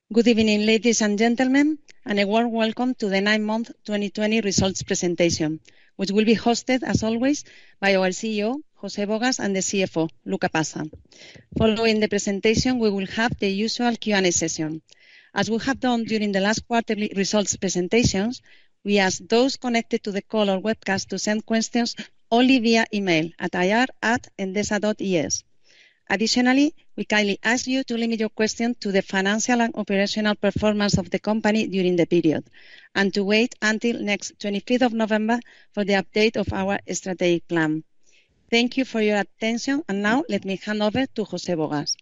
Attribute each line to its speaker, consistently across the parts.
Speaker 1: Good evening, ladies and gentlemen, and a warm welcome to the 9-month 2020 results presentation, which will be hosted, as always, by our CEO, José Bogas, and the CFO, Luca Passa. Following the presentation, we will have the usual Q&A session. As we have done during the last quarterly results presentations, we ask those connected to the call or webcast to send questions only via email at ir@endesa.es. Additionally, we kindly ask you to limit your question to the financial and operational performance of the company during the period, and to wait until next 25th of November for the update of our strategic plan. Thank you for your attention, and now let me hand over to José Bogas.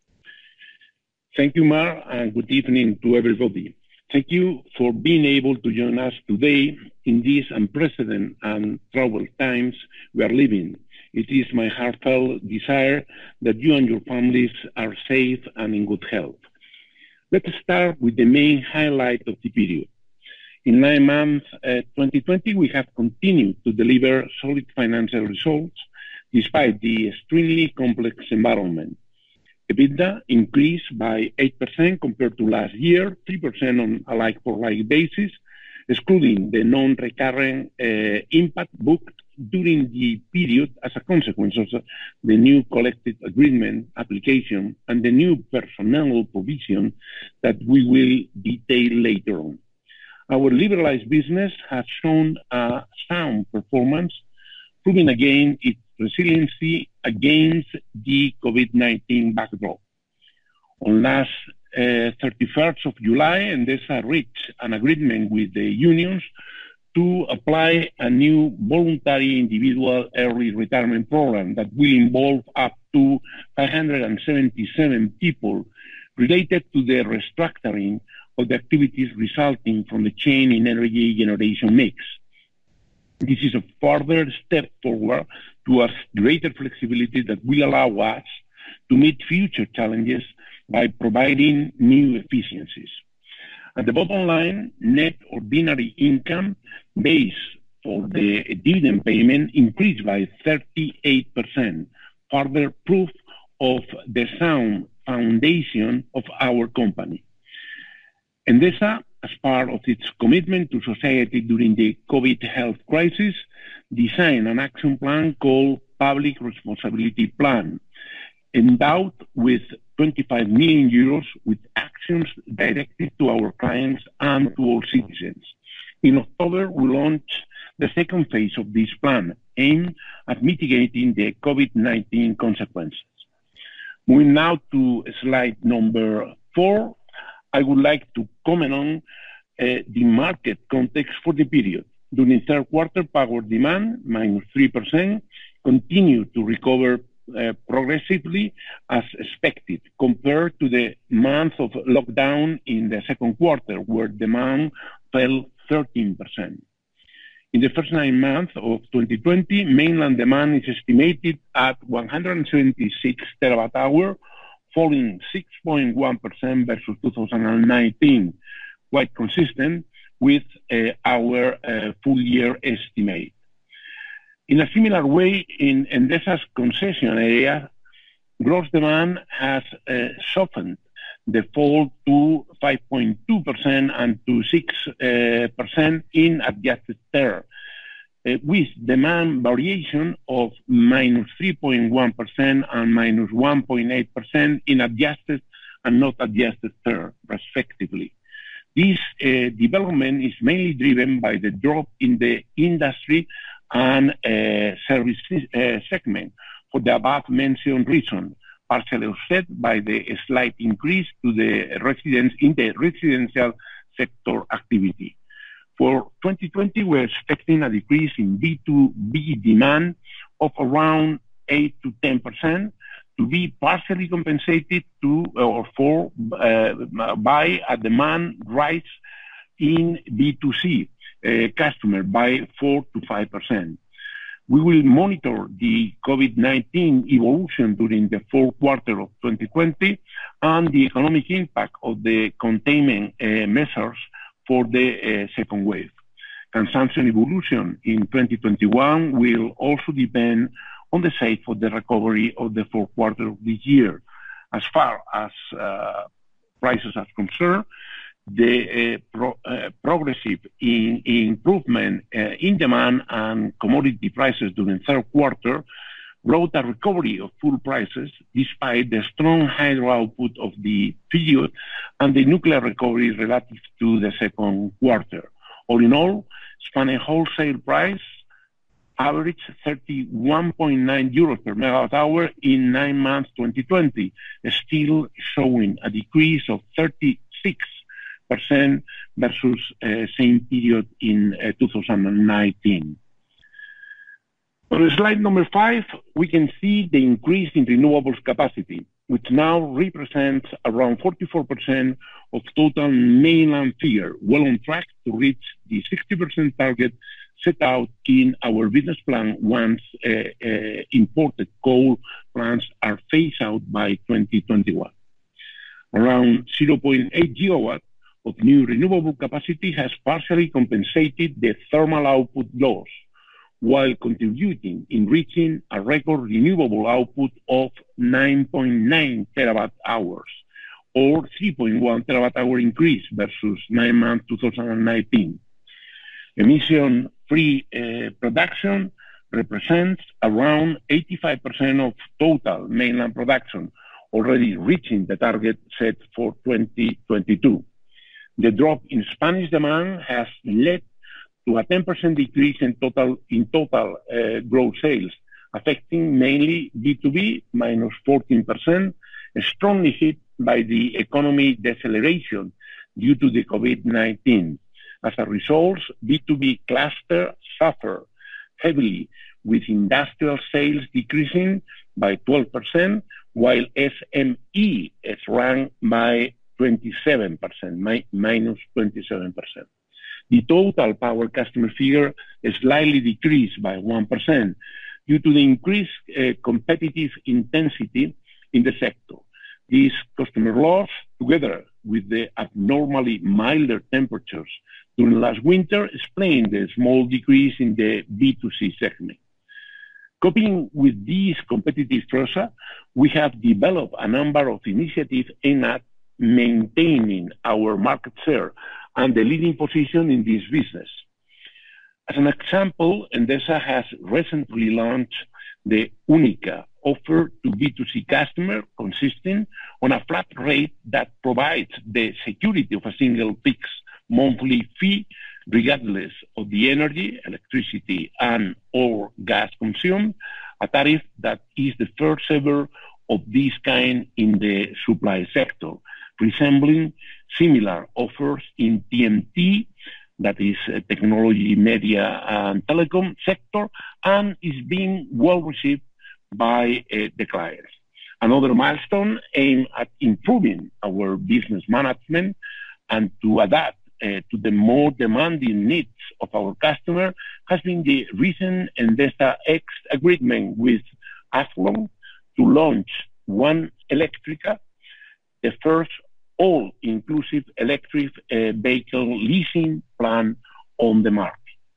Speaker 2: Thank you, Mar, and good evening to everybody. Thank you for being able to join us today in these unprecedented and troubled times we are living. It is my heartfelt desire that you and your families are safe and in good health. Let's start with the main highlight of the period. In 9 months 2020, we have continued to deliver solid financial results despite the extremely complex environment. EBITDA increased by 8% compared to last year, 3% on a like-for-like basis, excluding the non-recurring impact booked during the period as a consequence of the new collective agreement application and the new personnel provision that we will detail later on. Our liberalized business has shown a sound performance, proving again its resiliency against the COVID-19 backdrop. On last 31st of July, Endesa reached an agreement with the unions to apply a new voluntary individual early retirement program that will involve up to 577 people related to the restructuring of the activities resulting from the change in energy generation mix. This is a further step forward towards greater flexibility that will allow us to meet future challenges by providing new efficiencies. At the bottom line, net ordinary income base for the dividend payment increased by 38%, further proof of the sound foundation of our company. Endesa, as part of its commitment to society during the COVID health crisis, designed an action plan called Public Responsibility Plan, endowed with 25 million euros with actions directed to our clients and to all citizens. In October, we launched the second phase of this plan, aimed at mitigating the COVID-19 consequences. Moving now to slide number 4, I would like to comment on the market context for the period. During third quarter, power demand, -3%, continued to recover progressively as expected, compared to the month of lockdown in the second quarter, where demand fell 13%. In the first 9 months of 2020, mainland demand is estimated at 176 terawatt-hour, falling 6.1% versus 2019, quite consistent with our full-year estimate. In a similar way, in Endesa's concession area, gross demand has softened the fall to 5.2% and to 6% in adjusted terms, with demand variation of -3.1% and -1.8% in adjusted and not adjusted terms, respectively. This development is mainly driven by the drop in the industry and services segment for the above-mentioned reason, partially offset by the slight increase to the residential sector activity. For 2020, we're expecting a decrease in B2B demand of around 8 to 10% to be partially compensated by a demand rise in B2C customer by 4 to 5%. We will monitor the COVID-19 evolution during the fourth quarter of 2020 and the economic impact of the containment measures for the second wave. Consumption evolution in 2021 will also depend on the shape of the recovery of the fourth quarter of this year. As far as prices are concerned, the progressive improvement in demand and commodity prices during the third quarter brought a recovery of fuel prices despite the strong hydro output of the period and the nuclear recovery relative to the second quarter. All in all, Spanish wholesale price averaged 31.9 euros per megawatt hour in 9 months 2020, still showing a decrease of 36% versus same period in 2019. On slide number 5, we can see the increase in renewables capacity, which now represents around 44% of total mainland figure, well on track to reach the 60% target set out in our business plan once imported coal plants are phased out by 2021. Around 0.8 gigawatts of new renewable capacity has partially compensated the thermal output loss, while contributing in reaching a record renewable output of 9.9 terawatt hours, or 3.1 terawatt hour increase versus 9 months 2019. Emission-free production represents around 85% of total mainland production, already reaching the target set for 2022. The drop in Spanish demand has led to a 10% decrease in total gross sales, affecting mainly B2B, minus 14%, strongly hit by the economy deceleration due to the COVID-19. As a result, B2B cluster suffered heavily, with industrial sales decreasing by 12%, while SME shrank by 27%, minus 27%. The total power customer figure slightly decreased by 1% due to the increased competitive intensity in the sector. This customer loss, together with the abnormally milder temperatures during last winter, explained the small decrease in the B2C segment. Coping with this competitive pressure, we have developed a number of initiatives aimed at maintaining our market share and the leading position in this business. As an example, Endesa has recently launched the Única offer to B2C customers, consisting on a flat rate that provides the security of a single fixed monthly fee, regardless of the energy, electricity, and or gas consumed, a tariff that is the first ever of this kind in the supply sector, resembling similar offers in TMT, that is technology, media, and telecom sector, and is being well received by the clients. Another milestone aimed at improving our business management and to adapt to the more demanding needs of our customer has been the recent Endesa X agreement with Athlon to launch One Electrica, the first all-inclusive electric vehicle leasing plan on the market.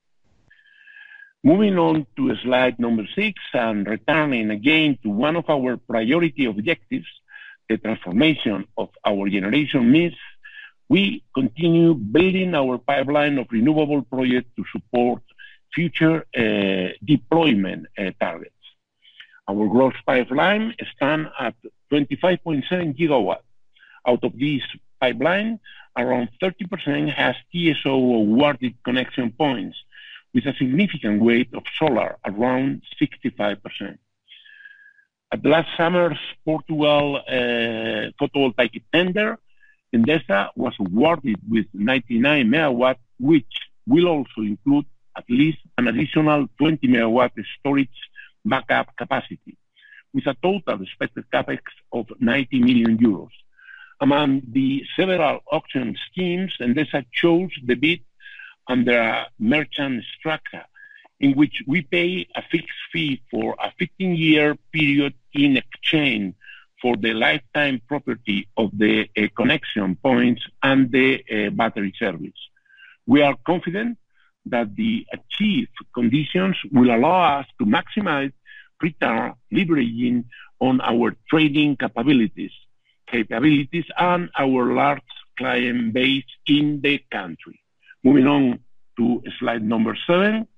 Speaker 2: Moving on to slide number 6 and returning again to one of our priority objectives, the transformation of our generation mix, we continue building our pipeline of renewable projects to support future deployment targets. Our gross pipeline stands at 25.7 gigawatts. Out of this pipeline, around 30% has TSO awarded connection points, with a significant weight of solar, around 65%. At last summer's Portugal photovoltaic tender, Endesa was awarded with 99 megawatts, which will also include at least an additional 20 megawatt storage backup capacity, with a total expected capex of 90 million euros. Among the several auction schemes, Endesa chose the bid under a merchant structure, in which we pay a fixed fee for a 15-year period in exchange for the lifetime property of the connection points and the battery service. We are confident that the achieved conditions will allow us to maximize return leveraging on our trading capabilities, capabilities and our large client base in the country. Moving on to slide number 7.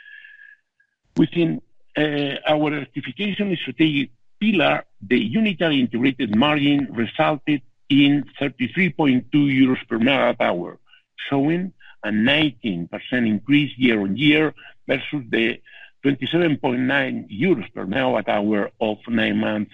Speaker 2: Within our electrification strategic pillar, the unitary integrated margin resulted in 33.2 euros per megawatt hour, showing a 19% increase year-on-year versus the 27.9 euros per megawatt hour of 9 months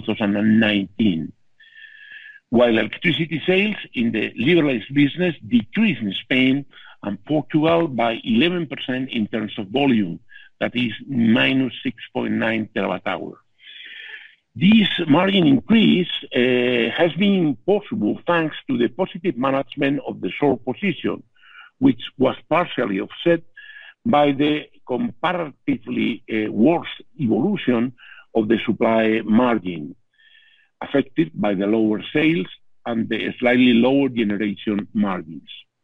Speaker 2: 2019. While electricity sales in the liberalized business decreased in Spain and Portugal by 11% in terms of volume, that is minus 6.9 terawatt hour. This margin increase has been possible thanks to the positive management of the short position, which was partially offset by the comparatively worse evolution of the supply margin, affected by the lower sales and the slightly lower generation margins.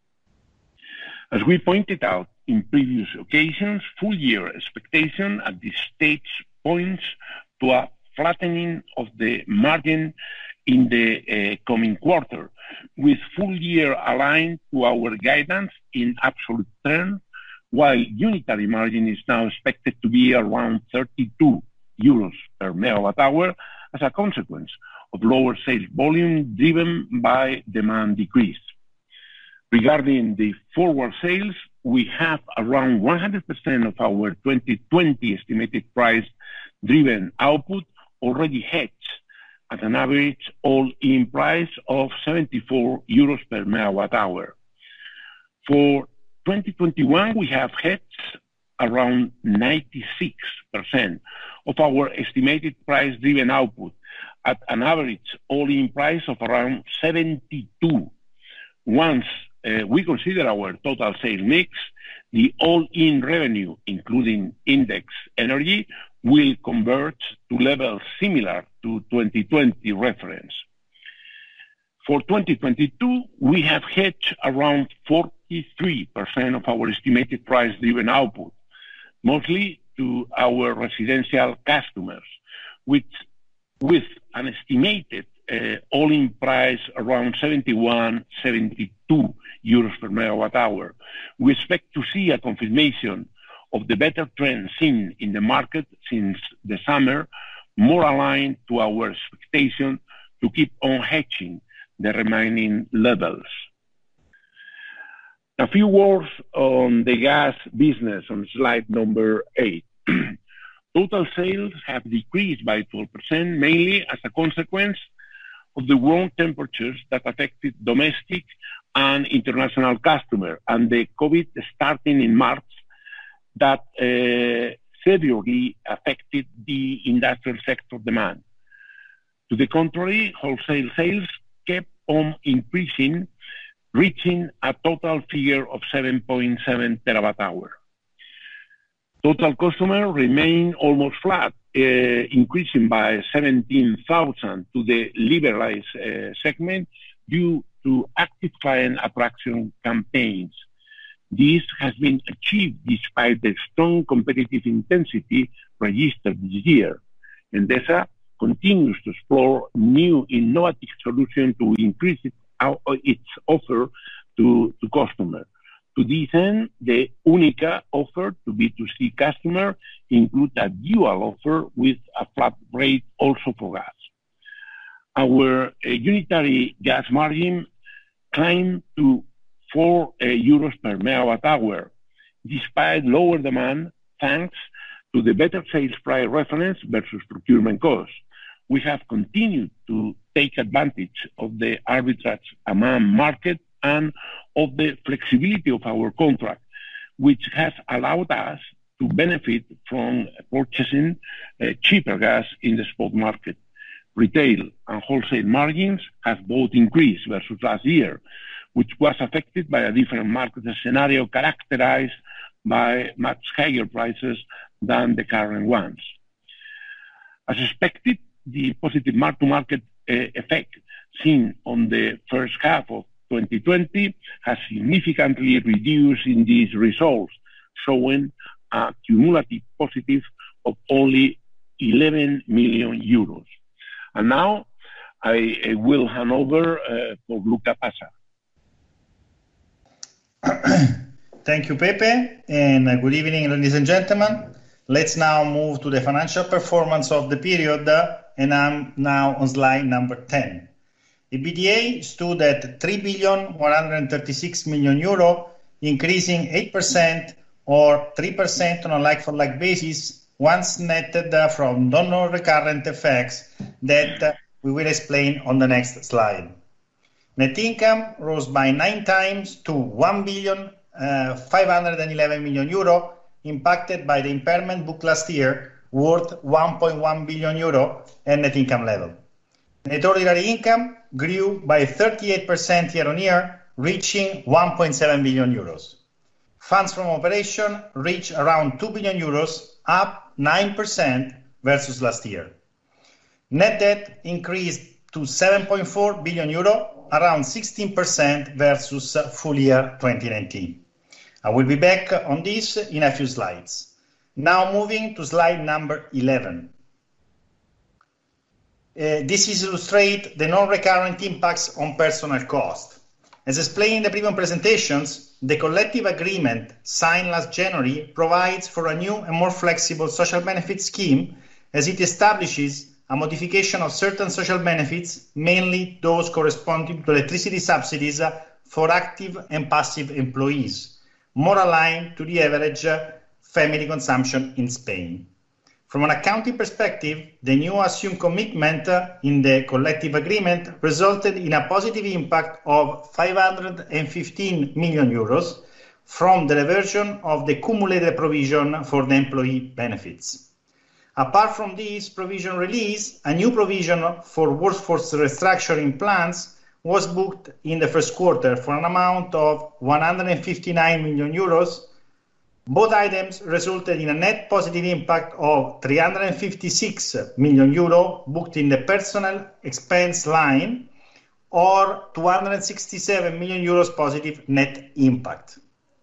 Speaker 2: As we pointed out in previous occasions, full-year expectation at this stage points to a flattening of the margin in the coming quarter, with full year aligned to our guidance in absolute terms, while unitary margin is now expected to be around 32 euros per megawatt hour as a consequence of lower sales volume driven by demand decrease. Regarding the forward sales, we have around 100% of our 2020 estimated price-driven output already hedged at an average all-in price of 74 euros per megawatt hour. For 2021, we have hedged around 96% of our estimated price-driven output at an average all-in price of around 72. Once we consider our total sales mix, the all-in revenue, including index energy, will converge to levels similar to 2020 reference. For 2022, we have hedged around 43% of our estimated price-driven output, mostly to our residential customers, with an estimated all-in price around 71, 72 euros per megawatt hour. We expect to see a confirmation of the better trend seen in the market since the summer, more aligned to our expectation to keep on hedging the remaining levels. A few words on the gas business on slide number 8. Total sales have decreased by 12%, mainly as a consequence of the warm temperatures that affected domestic and international customers, and the COVID starting in March that severely affected the industrial sector demand. To the contrary, wholesale sales kept on increasing, reaching a total figure of 7.7 terawatt hour. Total customer remained almost flat, increasing by 17,000 to the liberalized segment due to active client attraction campaigns. This has been achieved despite the strong competitive intensity registered this year. Endesa continues to explore new innovative solutions to increase its offer to customers. To this end, the Única offer to B2C customer includes a dual offer with a flat rate also for gas. Our unitary gas margin climbed to 4 euros per megawatt hour, despite lower demand thanks to the better sales price reference versus procurement costs. We have continued to take advantage of the arbitrage among market and of the flexibility of our contract, which has allowed us to benefit from purchasing cheaper gas in the spot market. Retail and wholesale margins have both increased versus last year, which was affected by a different market scenario characterized by much higher prices than the current ones. As expected, the positive mark-to-market effect seen on the first half of 2020 has significantly reduced in these results, showing a cumulative positive of only 11 million euros. And now I will hand over for Luca Passa.
Speaker 3: Thank you, Pepe, and good evening, ladies and gentlemen. Let's now move to the financial performance of the period, and I'm now on slide number 10. EBITDA stood at €3,136,000,000, increasing 8% or 3% on a like-for-like basis, once netted from non-recurrent effects that we will explain on the next slide. Net income rose by 9 times to €1,511,000,000, impacted by the impairment booked last year, worth €1.1 billion at net income level. Net ordinary income grew by 38% year-on-year, reaching €1.7 billion. Funds from operation reached around €2 billion, up 9% versus last year. Net debt increased to €7.4 billion, around 16% versus full year 2019. I will be back on this in a few slides. Now moving to slide number 11. This illustrates the non-recurrent impacts on personnel cost. As explained in the previous presentations, the collective agreement signed last January provides for a new and more flexible social benefit scheme, as it establishes a modification of certain social benefits, mainly those corresponding to electricity subsidies for active and passive employees, more aligned to the average family consumption in Spain. From an accounting perspective, the new assumed commitment in the collective agreement resulted in a positive impact of €515 million from the reversion of the cumulative provision for the employee benefits. Apart from this provision release, a new provision for workforce restructuring plans was booked in the first quarter for an amount of €159 million. Both items resulted in a net positive impact of €356 million booked in the personnel expense line, or €267 million positive net impact.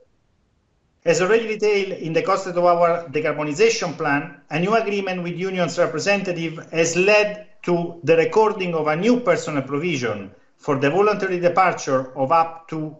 Speaker 3: As already detailed in the cost of our decarbonization plan, a new agreement with unions representative has led to the recording of a new personnel provision for the voluntary departure of up to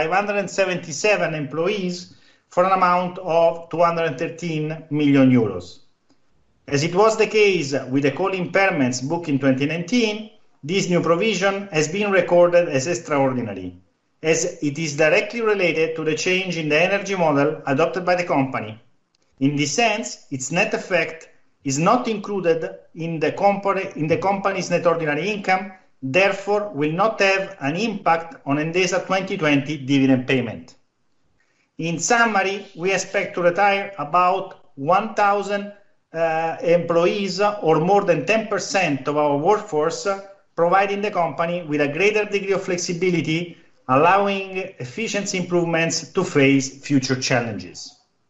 Speaker 3: 577 employees for an amount of €213 million. As it was the case with the coal impairments booked in 2019, this new provision has been recorded as extraordinary, as it is directly related to the change in the energy model adopted by the company. In this sense, its net effect is not included in the company's net ordinary income, therefore will not have an impact on Endesa 2020 dividend payment. In summary, we expect to retire about 1,000 employees, or more than 10% of our workforce, providing the company with a greater degree of flexibility, allowing efficiency improvements to face future challenges.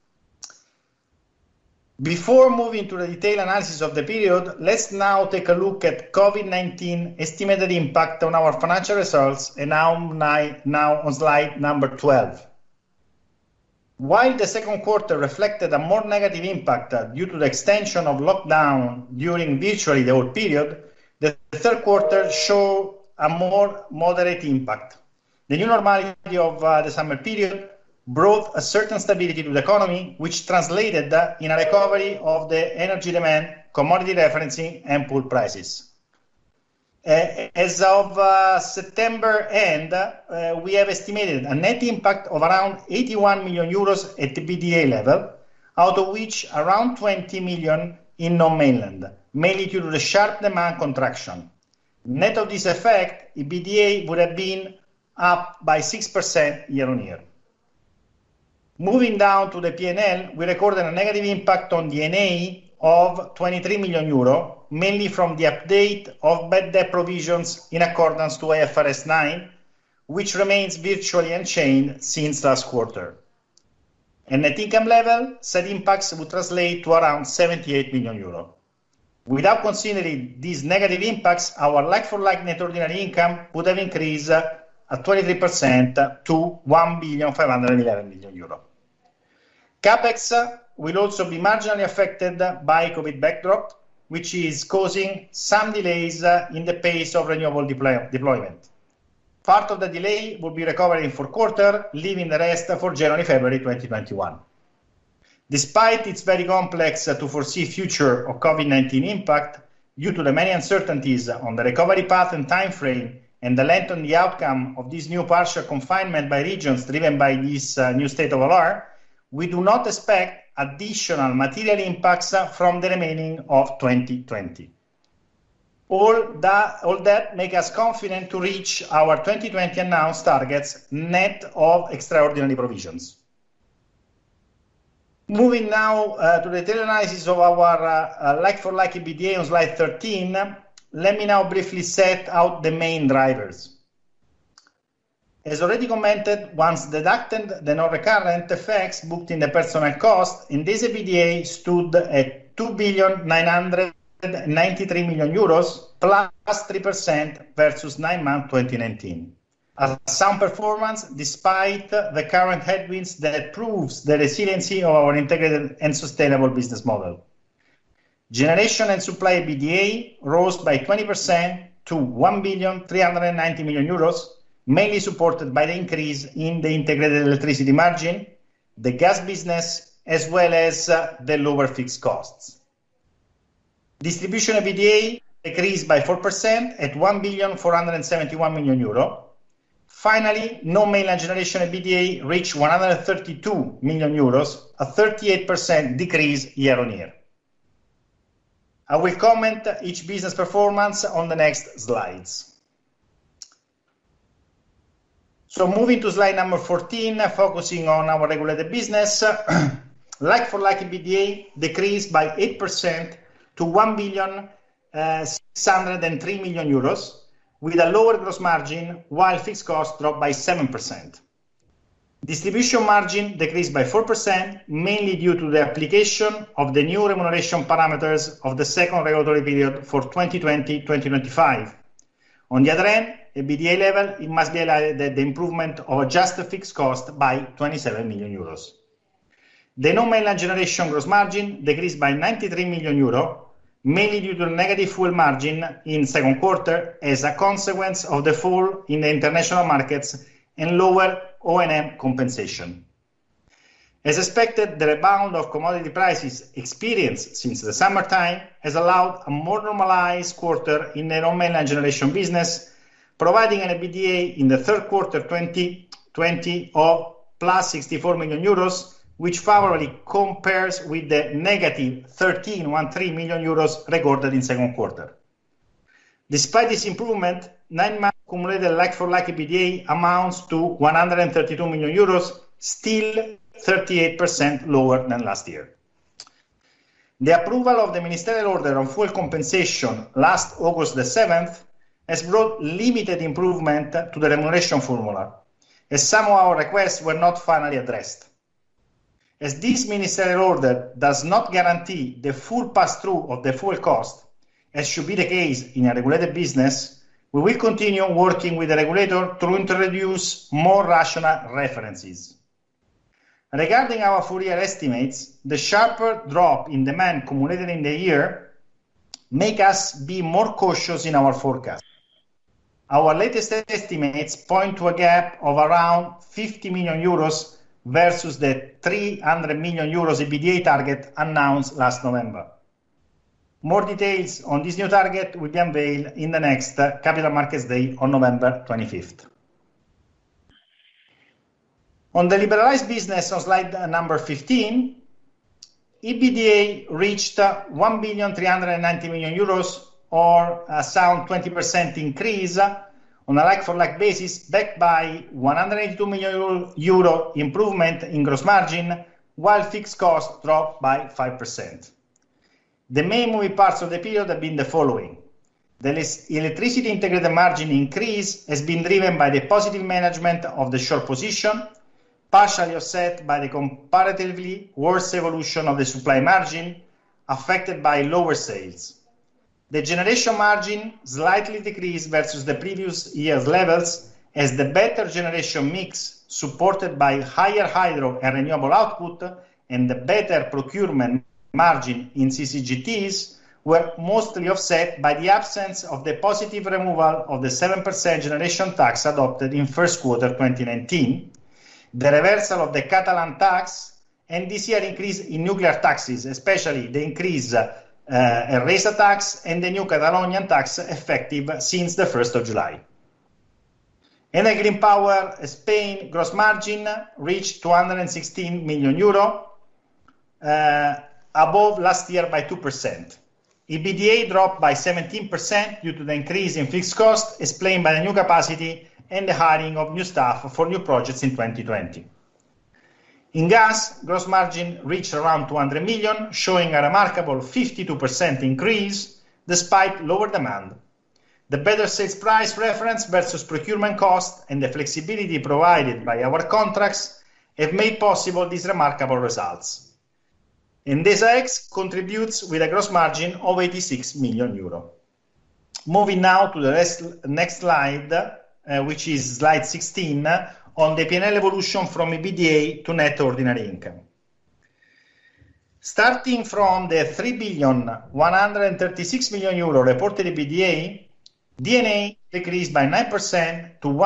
Speaker 3: Before moving to the detailed analysis of the period, let's now take a look at COVID-19 estimated impact on our financial results, and now on slide number 12. While the second quarter reflected a more negative impact due to the extension of lockdown during virtually the whole period, the third quarter showed a more moderate impact. The new normality of the summer period brought a certain stability to the economy, which translated in a recovery of the energy demand, commodity referencing, and pool prices. As of September end, we have estimated a net impact of around €81 million at the EBITDA level, out of which around 20 million in non-mainland, mainly due to the sharp demand contraction. Net of this effect, EBITDA would have been up by 6% year-on-year. Moving down to the P&L, we recorded a negative impact on D&A of €23 million, mainly from the update of bad debt provisions in accordance to IFRS 9, which remains virtually unchanged since last quarter. At net income level, said impacts would translate to around €78 million. Without considering these negative impacts, our like-for-like net ordinary income would have increased at 23% to €1,511,000,000. CapEx will also be marginally affected by COVID backdrop. which is causing some delays in the pace of renewable deployment. Part of the delay will be recovered in fourth quarter, leaving the rest for January, February 2021. Despite its very complex to foresee future of COVID-19 impact, due to the many uncertainties on the recovery path and time frame and the length on the outcome of this new partial confinement by regions driven by this new state of alarm, we do not expect additional material impacts from the remaining of 2020. All that make us confident to reach our 2020 announced targets net of extraordinary provisions. Moving now to the detailed analysis of our like-for-like EBITDA on slide 13, let me now briefly set out the main drivers. As already commented, once deducted the non-recurrent effects booked in the personnel cost, in this EBITDA stood at 2,993 million euros, plus 3% versus 9 months 2019. A sound performance despite the current headwinds that proves the resiliency of our integrated and sustainable business model. Generation and supply EBITDA rose by 20% to 1,390 million euros, mainly supported by the increase in the integrated electricity margin, the gas business, as well as the lower fixed costs. Distribution EBITDA decreased by 4% at 1,471 million euro. Finally, non-mainland generation EBITDA reached 132 million euros, a 38% decrease year-on-year. I will comment each business performance on the next slides. So moving to slide number 14, focusing on our regulated business, like-for-like EBITDA decreased by 8% to 1,603 million euros, with a lower gross margin, while fixed costs dropped by 7%. Distribution margin decreased by 4%, mainly due to the application of the new remuneration parameters of the second regulatory period for 2020-2025. On the other hand, EBITDA level, it must be highlighted that the improvement of adjusted fixed cost by 27 million euros. The non-mainland generation gross margin decreased by 93 million euro, mainly due to the negative fuel margin in second quarter as a consequence of the fall in the international markets and lower O&M compensation. As expected, the rebound of commodity prices experienced since the summertime has allowed a more normalized quarter in the non-mainland generation business, providing an EBITDA in the third quarter 2020 of plus 64 million euros, which favorably compares with the negative 13 million euros recorded in second quarter. Despite this improvement, 9 months accumulated like-for-like EBITDA amounts to 132 million euros, still 38% lower than last year. The approval of the ministerial order on fuel compensation last August the 7th has brought limited improvement to the remuneration formula, as some of our requests were not finally addressed. As this ministerial order does not guarantee the full pass-through of the fuel cost, as should be the case in a regulated business, we will continue working with the regulator to introduce more rational references. Regarding our full-year estimates, the sharper drop in demand accumulated in the year make us be more cautious in our forecast. Our latest estimates point to a gap of around 50 million euros versus the 300 million euros EBITDA target announced last November. More details on this new target will be unveiled in the next Capital Markets Day on November 25th. On the liberalized business on slide number 15, EBITDA reached 1,390 million euros, or a sound 20% increase on a like-for-like basis, backed by 182 million euro improvement in gross margin, while fixed costs dropped by 5%. The main moving parts of the period have been the following. The electricity integrated margin increase has been driven by the positive management of the short position, partially offset by the comparatively worse evolution of the supply margin, affected by lower sales. The generation margin slightly decreased versus the previous year's levels as the better generation mix, supported by higher hydro and renewable output, and the better procurement margin in CCGTs, were mostly offset by the absence of the positive removal of the 7% generation tax adopted in first quarter 2019, the reversal of the Catalan tax, and this year increase in nuclear taxes, especially the increase ERRESA tax and the new Catalonian tax effective since the 1st of July. Enel Green Power Spain gross margin reached 216 million euro, above last year by 2%. EBITDA dropped by 17% due to the increase in fixed cost explained by the new capacity and the hiring of new staff for new projects in 2020. In gas, gross margin reached around 200 million, showing a remarkable 52% increase despite lower demand. The better sales price reference versus procurement cost and the flexibility provided by our contracts have made possible these remarkable results. Endesa X contributes with a gross margin of 86 million euro. Moving now to the next slide, which is slide 16, on the P&L evolution from EBITDA to net ordinary income. Starting from the 3.136 billion euro reported EBITDA, D&A decreased by 9% to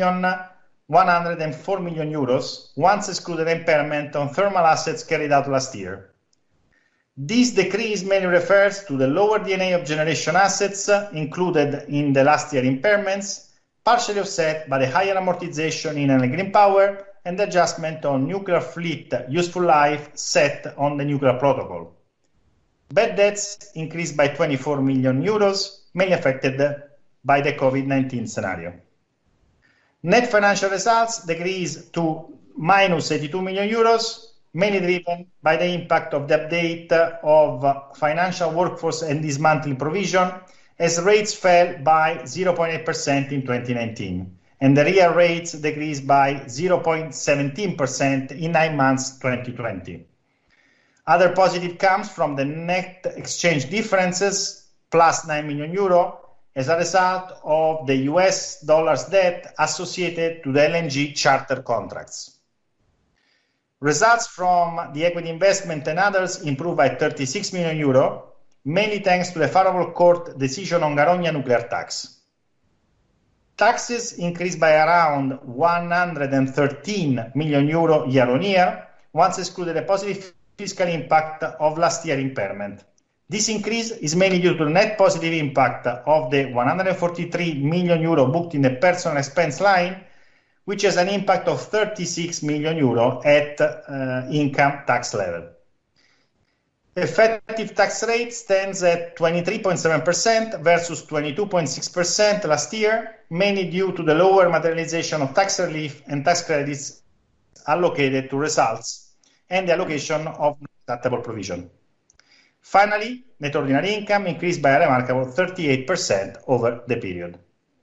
Speaker 3: 1.104 billion euros, once excluded impairment on thermal assets carried out last year. This decrease mainly refers to the lower D&A of generation assets included in the last year impairments, partially offset by the higher amortization in Enel Green Power and the adjustment on nuclear fleet useful life set on the nuclear protocol. Bad debts increased by 24 million euros, mainly affected by the COVID-19 scenario. Net financial results decreased to minus 82 million euros, mainly driven by the impact of the update of financial workforce and dismantling provision, as rates fell by 0.8% in 2019, and the real rates decreased by 0.17% in 9 months 2020. Other positive comes from the net exchange differences, plus 9 million euro, as a result of the US dollars debt associated to the LNG charter contracts. Results from the equity investment and others improved by 36 million euro, mainly thanks to the favorable court decision on Garoña nuclear tax. Taxes increased by around 113 million euro year on year, once excluded a positive fiscal impact of last year impairment. This increase is mainly due to the net positive impact of the 143 million euro booked in the personal expense line, which has an impact of 36 million euro at income tax level. Effective tax rate stands at 23.7% versus 22.6% last year, mainly due to the lower materialization of tax relief and tax credits allocated to results and the allocation of non-deductible provision. Finally, net ordinary income increased by a remarkable 38% over the period.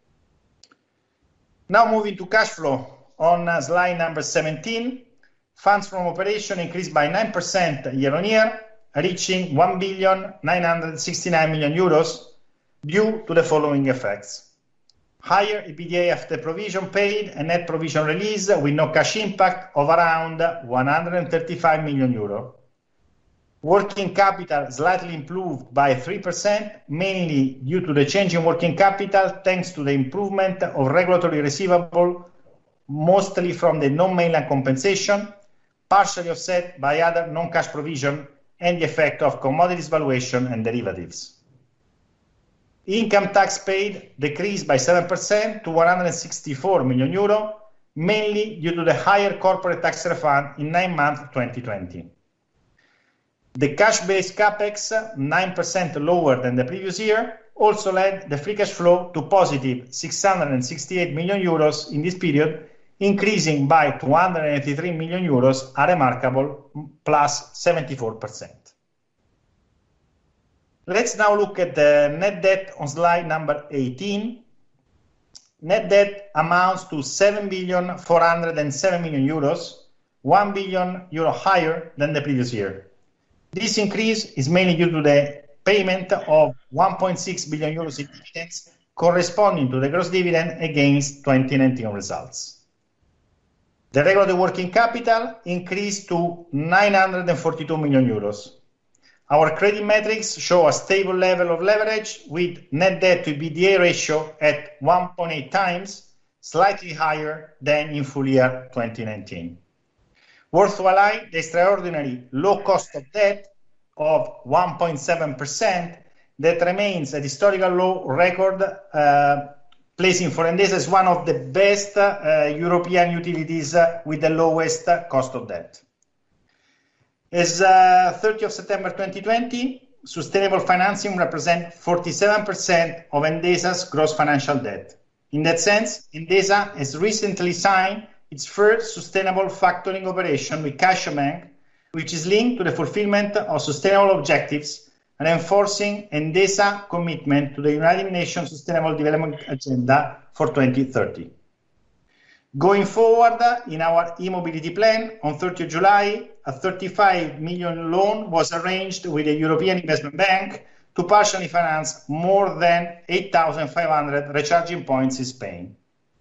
Speaker 3: Now moving to cash flow on slide number 17, funds from operation increased by 9% year on year, reaching 1.969 billion euros due to the following effects. Higher EBITDA after provision paid and net provision release with no cash impact of around 135 million euro. Working capital slightly improved by 3%, mainly due to the change in working capital thanks to the improvement of regulatory receivable, mostly from the non-mainland compensation, partially offset by other non-cash provision and the effect of commodities valuation and derivatives. Income tax paid decreased by 7% to 164 million euro, mainly due to the higher corporate tax refund in 9 months 2020. The cash-based capex, 9% lower than the previous year, also led the free cash flow to positive 668 million euros in this period, increasing by 283 million euros, a remarkable plus 74%. Let's now look at the net debt on slide number 18. Net debt amounts to 7.407 billion euros, 1 billion euro higher than the previous year. This increase is mainly due to the payment of 1.6 billion euros in dividends, corresponding to the gross dividend against 2019 results. The regulatory working capital increased to 942 million euros. Our credit metrics show a stable level of leverage with net debt to EBITDA ratio at 1.8 times, slightly higher than in full year 2019. Worth to highlight the extraordinary low cost of debt of 1.7% that remains at historical low record, placing for Endesa as one of the best European utilities with the lowest cost of debt. As 30th of September 2020, sustainable financing represents 47% of Endesa's gross financial debt. In that sense, Endesa has recently signed its first sustainable factoring operation with CaixaBank, which is linked to the fulfillment of sustainable objectives, reinforcing Endesa's commitment to the United Nations Sustainable Development Agenda for 2030. Going forward, in our e-mobility plan, on 30 July, a 35 million loan was arranged with the European Investment Bank to partially finance more than 8,500 recharging points in Spain.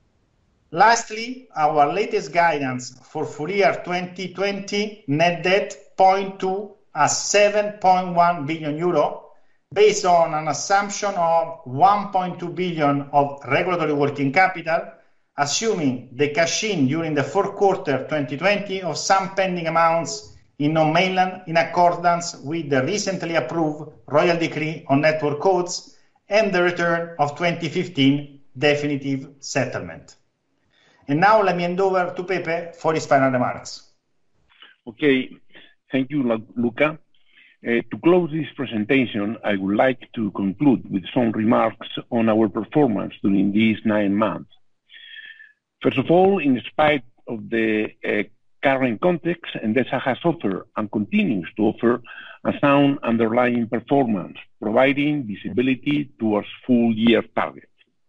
Speaker 3: Lastly, our latest guidance for full year 2020 net debt point to a 7.1 billion euro, based on an assumption of 1.2 billion of regulatory working capital, assuming the cash-in during the fourth quarter 2020 of some pending amounts in non-mainland in accordance with the recently approved Royal Decree on Network Codes and the return of 2015 definitive settlement. And now let me hand over to Pepe for his final remarks.
Speaker 2: Okay, thank you, Luca. To close this presentation, I would like to conclude with some remarks on our performance during these 9 months. First of all, in spite of the current context, Endesa has offered and continues to offer a sound underlying performance, providing visibility towards full year targets.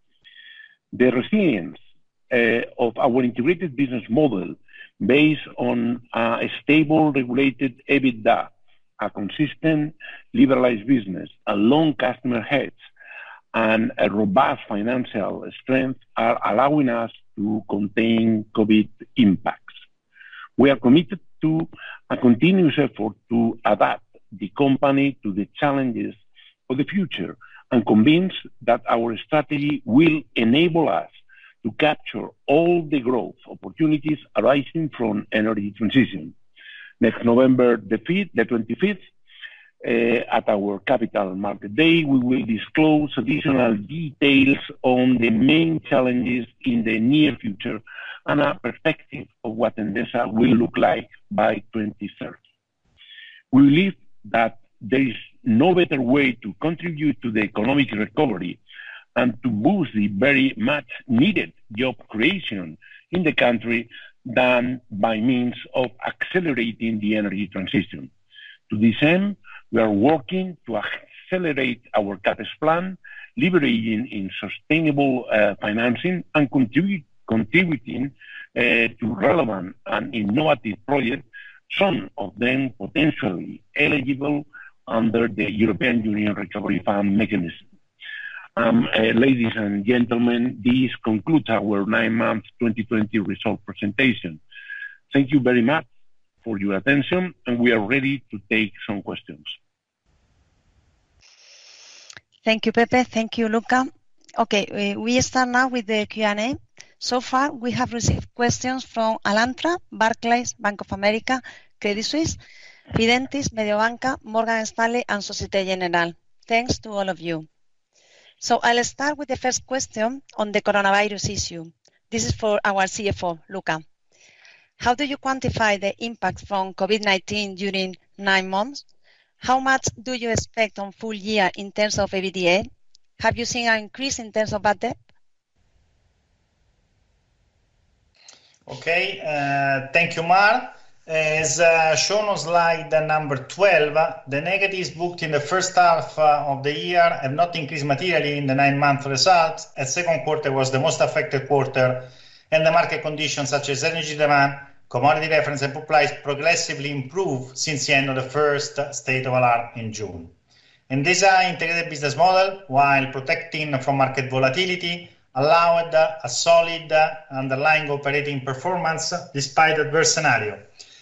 Speaker 2: The resilience of our integrated business model, based on a stable regulated EBITDA, a consistent liberalized business, a long customer hedge, and a robust financial strength, are allowing us to contain COVID impacts. We are committed to a continuous effort to adapt the company to the challenges of the future, and convinced that our strategy will enable us to capture all the growth opportunities arising from energy transition. Next November the 25th, at our Capital Market Day, we will disclose additional details on the main challenges in the near future and a perspective of what Endesa will look like by 2030. We believe that there is no better way to contribute to the economic recovery and to boost the very much needed job creation in the country than by means of accelerating the energy transition. To this end, we are working to accelerate our CapEx plan, leveraging in sustainable financing and contributing to relevant and innovative projects, some of them potentially eligible under the European Union Recovery Fund mechanism. Ladies and gentlemen, this concludes our 9 months 2020 result presentation. Thank you very much for your attention, and we are ready to take some questions.
Speaker 1: Thank you, Pepe. Thank you, Luca. Okay, we start now with the Q&A. So far, we have received questions from Alantra, Barclays, Bank of America, Credit Suisse, Fidentis, Mediobanca, Morgan Stanley, and Societe Generale. Thanks to all of you. So I'll start with the first question on the coronavirus issue. This is for our CFO, Luca. How do you quantify the impact from COVID-19 during 9 months? How much do you expect on full year in terms of EBITDA? Have you seen an increase in terms of bad debt?
Speaker 3: Okay, thank you, Mar. As shown on slide number 12, the negatives booked in the first half of the year have not increased materially in the 9-month results, as second quarter was the most affected quarter, and the market conditions such as energy demand, commodity reference, and supplies progressively improved since the end of the first state of alarm in June. And this integrated business model, while protecting from market volatility, allowed a solid underlying operating performance despite adverse scenario,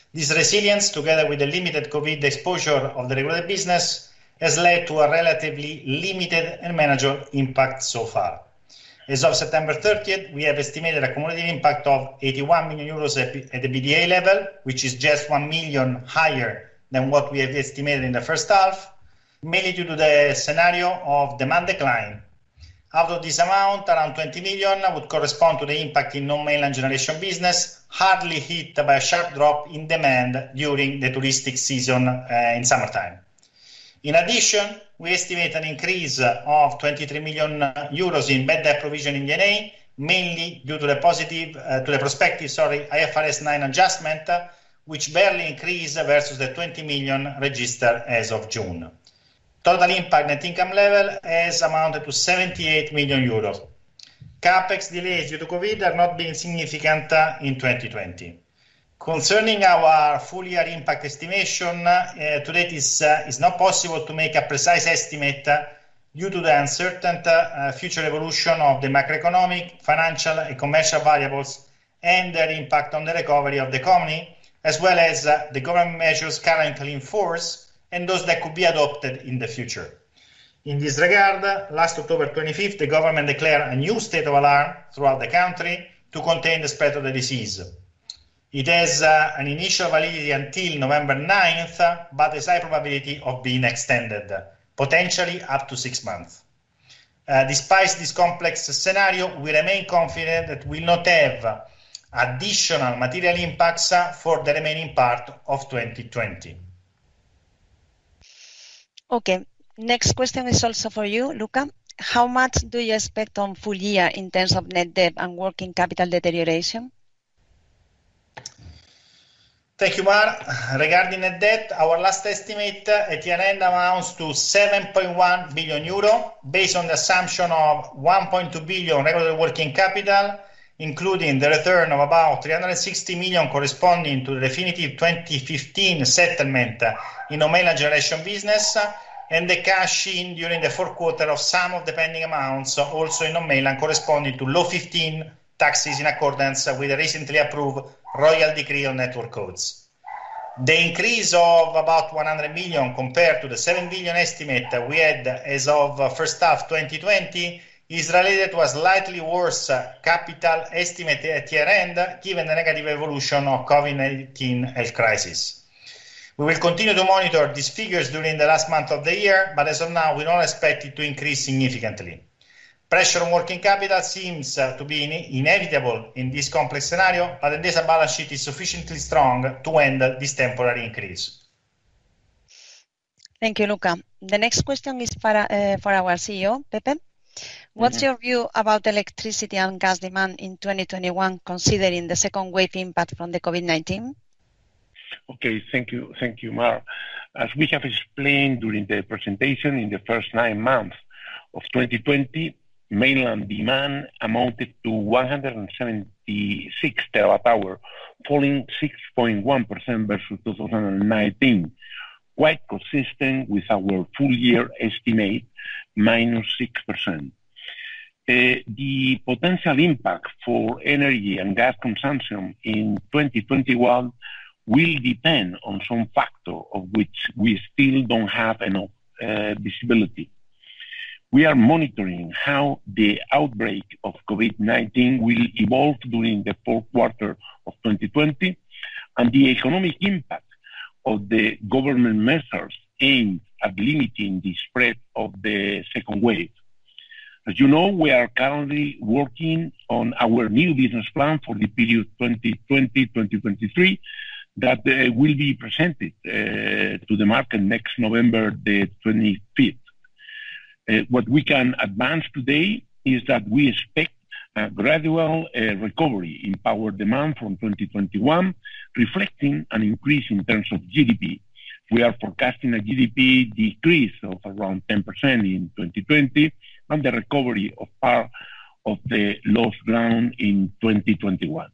Speaker 3: This resilience, together with the limited COVID exposure of the regulated business, has led to a relatively limited and manageable impact so far. As of September 30th, we have estimated a cumulative impact of 81 million euros at the EBITDA level, which is just 1 million higher than what we have estimated in the first half, mainly due to the scenario of demand decline. Out of this amount, around 20 million would correspond to the impact in non-mainland generation business, hardly hit by a sharp drop in demand during the touristic season in summertime. In addition, we estimate an increase of 23 million euros in bad debt provision in D&A, mainly due to the prospective IFRS 9 adjustment, which barely increased versus the 20 million registered as of June. Total impact net income level has amounted to 78 million euros. CapEx delays due to COVID are not being significant in 2020. Concerning our full year impact estimation, to date is not possible to make a precise estimate due to the uncertain future evolution of the macroeconomic, financial and commercial variables and their impact on the recovery of the economy, as well as the government measures currently in force and those that could be adopted in the future. In this regard, last October 25th, the government declared a new state of alarm throughout the country to contain the spread of the disease. It has an initial validity until November 9th, but has high probability of being extended, potentially up to 6 months. Despite this complex scenario, we remain confident that we will not have additional material impacts for the remaining part of 2020.
Speaker 1: Okay, next question is also for you, Luca. How much do you expect on full year in terms of net debt and working capital deterioration?
Speaker 3: Thank you, Mar. Regarding net debt, our last estimate at year-end amounts to 7.1 billion euro, based on the assumption of 1.2 billion regular working capital, including the return of about 360 million corresponding to the definitive 2015 settlement in non-mainland generation business, and the cash in during the fourth quarter of some of the pending amounts, also in non-mainland, corresponding to Law 15 taxes in accordance with the recently approved Royal Decree on Network Codes. The increase of about 100 million compared to the 7 billion estimate we had as of first half 2020 is related to a slightly worse capital estimate at year-end, given the negative evolution of COVID-19 health crisis. We will continue to monitor these figures during the last month of the year, but as of now, we don't expect it to increase significantly. Pressure on working capital seems to be inevitable in this complex scenario, but Endesa balance sheet is sufficiently strong to handle this temporary increase.
Speaker 1: Thank you, Luca. The next question is for our CEO, Pepe. What's your view about electricity and gas demand in 2021, considering the second wave impact from the COVID-19?
Speaker 2: Okay, thank you, Mar. As we have explained during the presentation, in the first 9 months of 2020, mainland demand amounted to 176 terawatt-hour, falling 6.1% versus 2019, quite consistent with our full-year estimate, minus 6%. The potential impact for energy and gas consumption in 2021 will depend on some factor of which we still don't have enough visibility. We are monitoring how the outbreak of COVID-19 will evolve during the fourth quarter of 2020 and the economic impact of the government measures aimed at limiting the spread of the second wave. As you know, we are currently working on our new business plan for the period 2020-2023 that will be presented to the market next November the 25th. What we can advance today is that we expect a gradual recovery in power demand from 2021, reflecting an increase in terms of GDP. We are forecasting a GDP decrease of around 10% in 2020 and the recovery of part of the lost ground in 2021.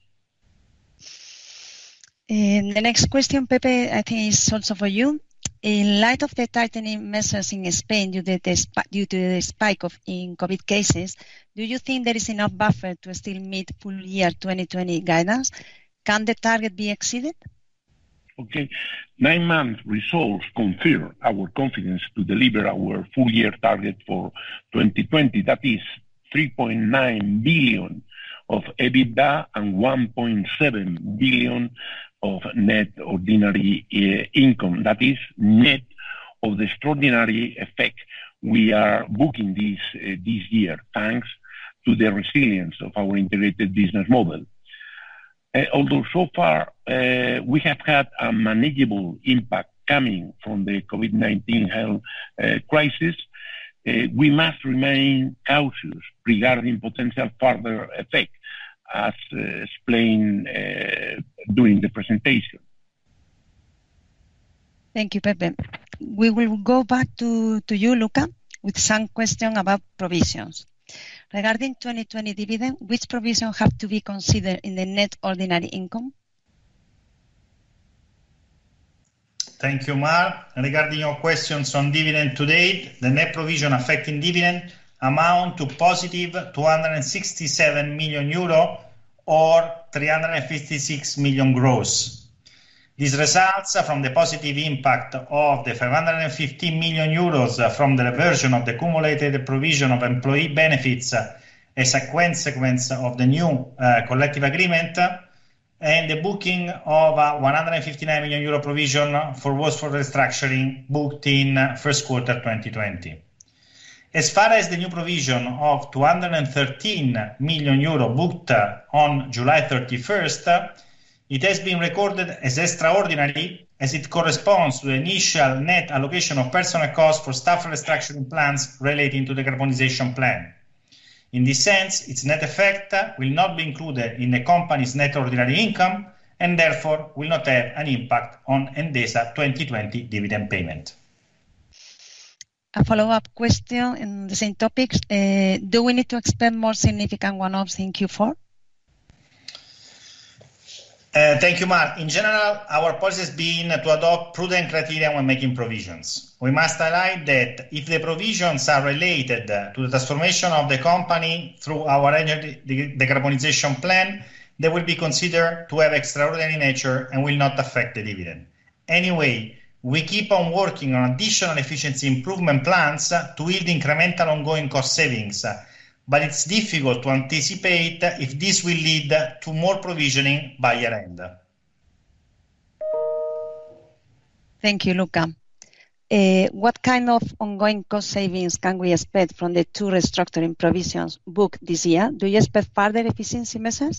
Speaker 1: The next question, Pepe, I think is also for you. In light of the tightening measures in Spain due to the spike in COVID cases, do you think there is enough buffer to still meet full year 2020 guidance? Can the target be exceeded?
Speaker 2: Okay, 9-month results confirm our confidence to deliver our full-year target for 2020. That is 3.9 billion of EBITDA and 1.7 billion of net ordinary income. That is net of the extraordinary effect we are booking this year, thanks to the resilience of our integrated business model. Although so far we have had a manageable impact coming from the COVID-19 health crisis, we must remain cautious regarding potential further effect, as explained during the presentation.
Speaker 1: Thank you, Pepe. We will go back to you, Luca, with some question about provisions. Regarding 2020 dividend, which provision have to be considered in the net ordinary income?
Speaker 3: Thank you, Mar. Regarding your questions on dividend to date, the net provision affecting dividend amount to positive 267 million euro or 356 million gross. This results from the positive impact of the 515 million euros from the reversion of the cumulated provision of employee benefits as a consequence of the new collective agreement, and the booking of 159 million euro provision for workforce restructuring booked in first quarter 2020. As far as the new provision of 213 million euro booked on July 31st, it has been recorded as extraordinary as it corresponds to the initial net allocation of personnel costs for staff restructuring plans relating to the decarbonization plan. In this sense, its net effect will not be included in the company's net ordinary income and therefore will not have an impact on Endesa 2020 dividend payment.
Speaker 1: A follow-up question in the same topics. Do we need to expect more significant one-offs in Q4?
Speaker 3: Thank you, Mark. In general, our policy has been to adopt prudent criteria when making provisions. We must highlight that if the provisions are related to the transformation of the company through our energy decarbonization plan, they will be considered to have extraordinary nature and will not affect the dividend. Anyway, we keep on working on additional efficiency improvement plans to yield incremental ongoing cost savings, but it's difficult to anticipate if this will lead to more provisioning by year-end.
Speaker 1: Thank you, Luca. What kind of ongoing cost savings can we expect from the two restructuring provisions booked this year? Do you expect further efficiency measures?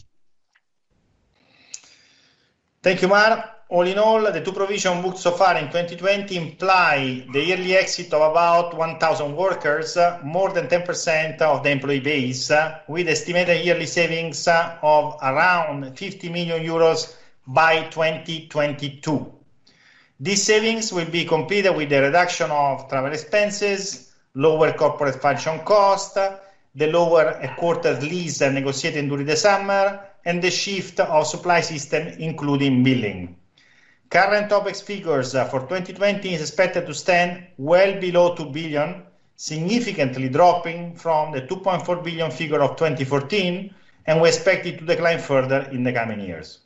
Speaker 3: Thank you, Mar. All in all, the two provisions booked so far in 2020 imply the yearly exit of about 1,000 workers, more than 10% of the employee base, with estimated yearly savings of around 50 million euros by 2022. These savings will be completed with the reduction of travel expenses, lower corporate function cost, the lower headquarters lease negotiated during the summer, and the shift of supply system, including billing. Current OPEX figures for 2020 is expected to stand well below 2 billion, significantly dropping from the 2.4 billion figure of 2014, and we expect it to decline further in the coming years.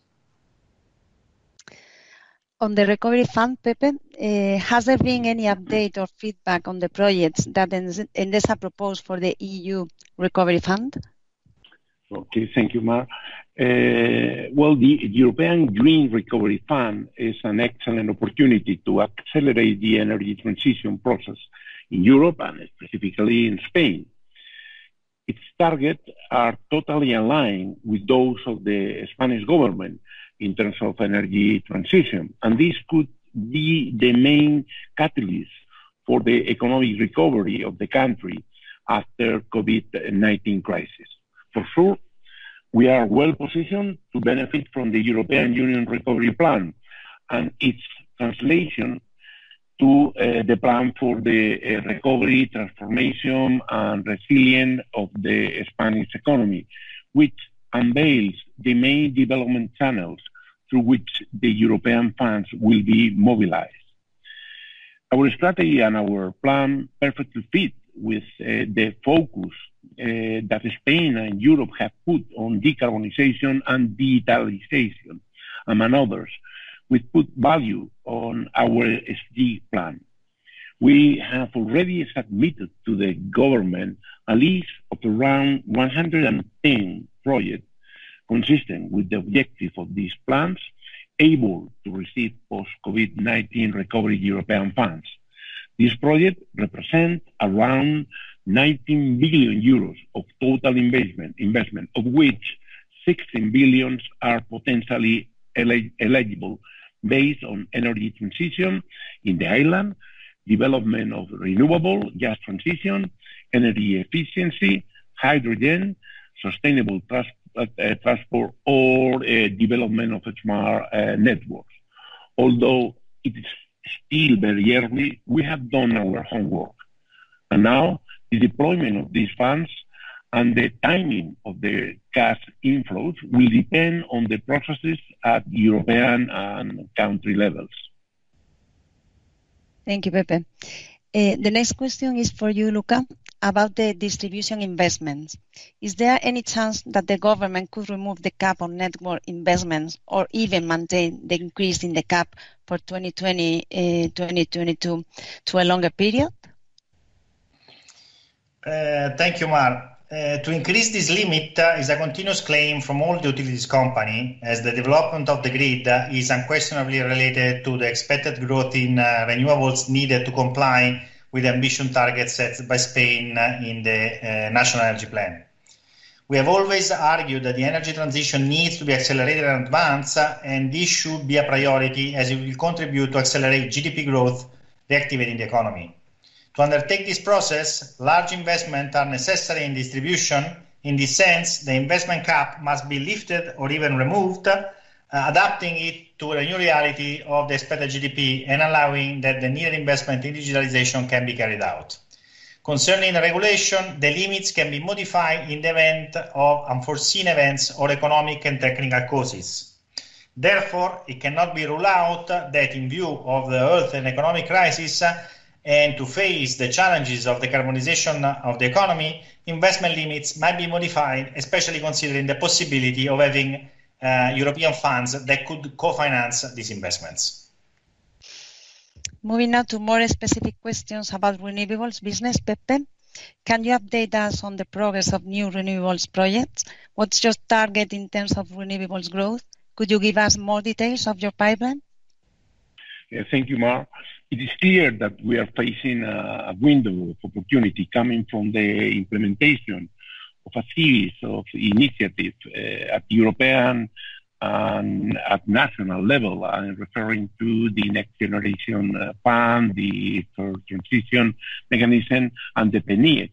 Speaker 1: On the recovery fund, Pepe, has there been any update or feedback on the projects that Endesa proposed for the EU recovery fund?
Speaker 2: Okay, thank you, Mar. Well, the European Green Recovery Fund is an excellent opportunity to accelerate the energy transition process in Europe and specifically in Spain. Its targets are totally aligned with those of the Spanish government in terms of energy transition, and this could be the main catalyst for the economic recovery of the country after COVID-19 crisis. For sure, we are well positioned to benefit from the European Union Recovery Plan and its translation to the plan for the recovery, transformation, and resilience of the Spanish economy, which unveils the main development channels through which the European funds will be mobilized. Our strategy and our plan perfectly fit with the focus that Spain and Europe have put on decarbonization and digitalization, among others, we put value on our ESG plan. We have already submitted to the government a list of around 110 projects consistent with the objective of these plans, able to receive post-COVID-19 recovery European funds. These projects represent around 19 billion euros of total investment, of which 16 billion are potentially eligible based on energy transition in the island, development of renewable, just transition, energy efficiency, hydrogen, sustainable transport, or development of smart networks. Although it is still very early, we have done our homework. And now the deployment of these funds and the timing of the cash inflows will depend on the processes at European and country levels.
Speaker 1: Thank you, Pepe. The next question is for you, Luca, about the distribution investments. Is there any chance that the government could remove the cap on network investments or even maintain the increase in the cap for 2020-2022 to a longer period?
Speaker 3: Thank you, Mar. To increase this limit is a continuous claim from all the utilities company, as the development of the grid is unquestionably related to the expected growth in renewables needed to comply with the ambition targets set by Spain in the National Energy Plan. We have always argued that the energy transition needs to be accelerated in advance, and this should be a priority as it will contribute to accelerate GDP growth, reactivating the economy. To undertake this process, large investments are necessary in distribution. In this sense, the investment cap must be lifted or even removed, adapting it to a new reality of the expected GDP and allowing that the needed investment in digitalization can be carried out. Concerning the regulation, the limits can be modified in the event of unforeseen events or economic and technical causes. Therefore, it cannot be ruled out that in view of the health and economic crisis, and to face the challenges of the decarbonization of the economy, investment limits might be modified, especially considering the possibility of having European funds that could co-finance these investments.
Speaker 1: Moving now to more specific questions about renewables business, Pepe. Can you update us on the progress of new renewables projects? What's your target in terms of renewables growth? Could you give us more details of your pipeline?
Speaker 2: Thank you, Mar. It is clear that we are facing a window of opportunity coming from the implementation of a series of initiatives at European and at national level. I'm referring to the Next Generation Fund, the Third Transition Mechanism, and the PNIEC,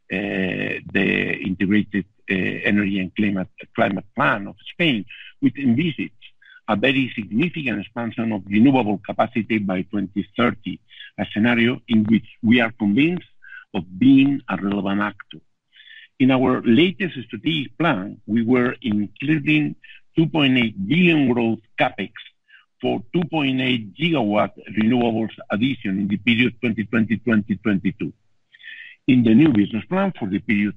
Speaker 2: the Integrated Energy and Climate Plan of Spain, which envisages a very significant expansion of renewable capacity by 2030, a scenario in which we are convinced of being a relevant actor. In our latest strategic plan, we were including 2.8 billion growth capex for 2.8 gigawatt renewables addition in the period 2020-2022. In the new business plan for the period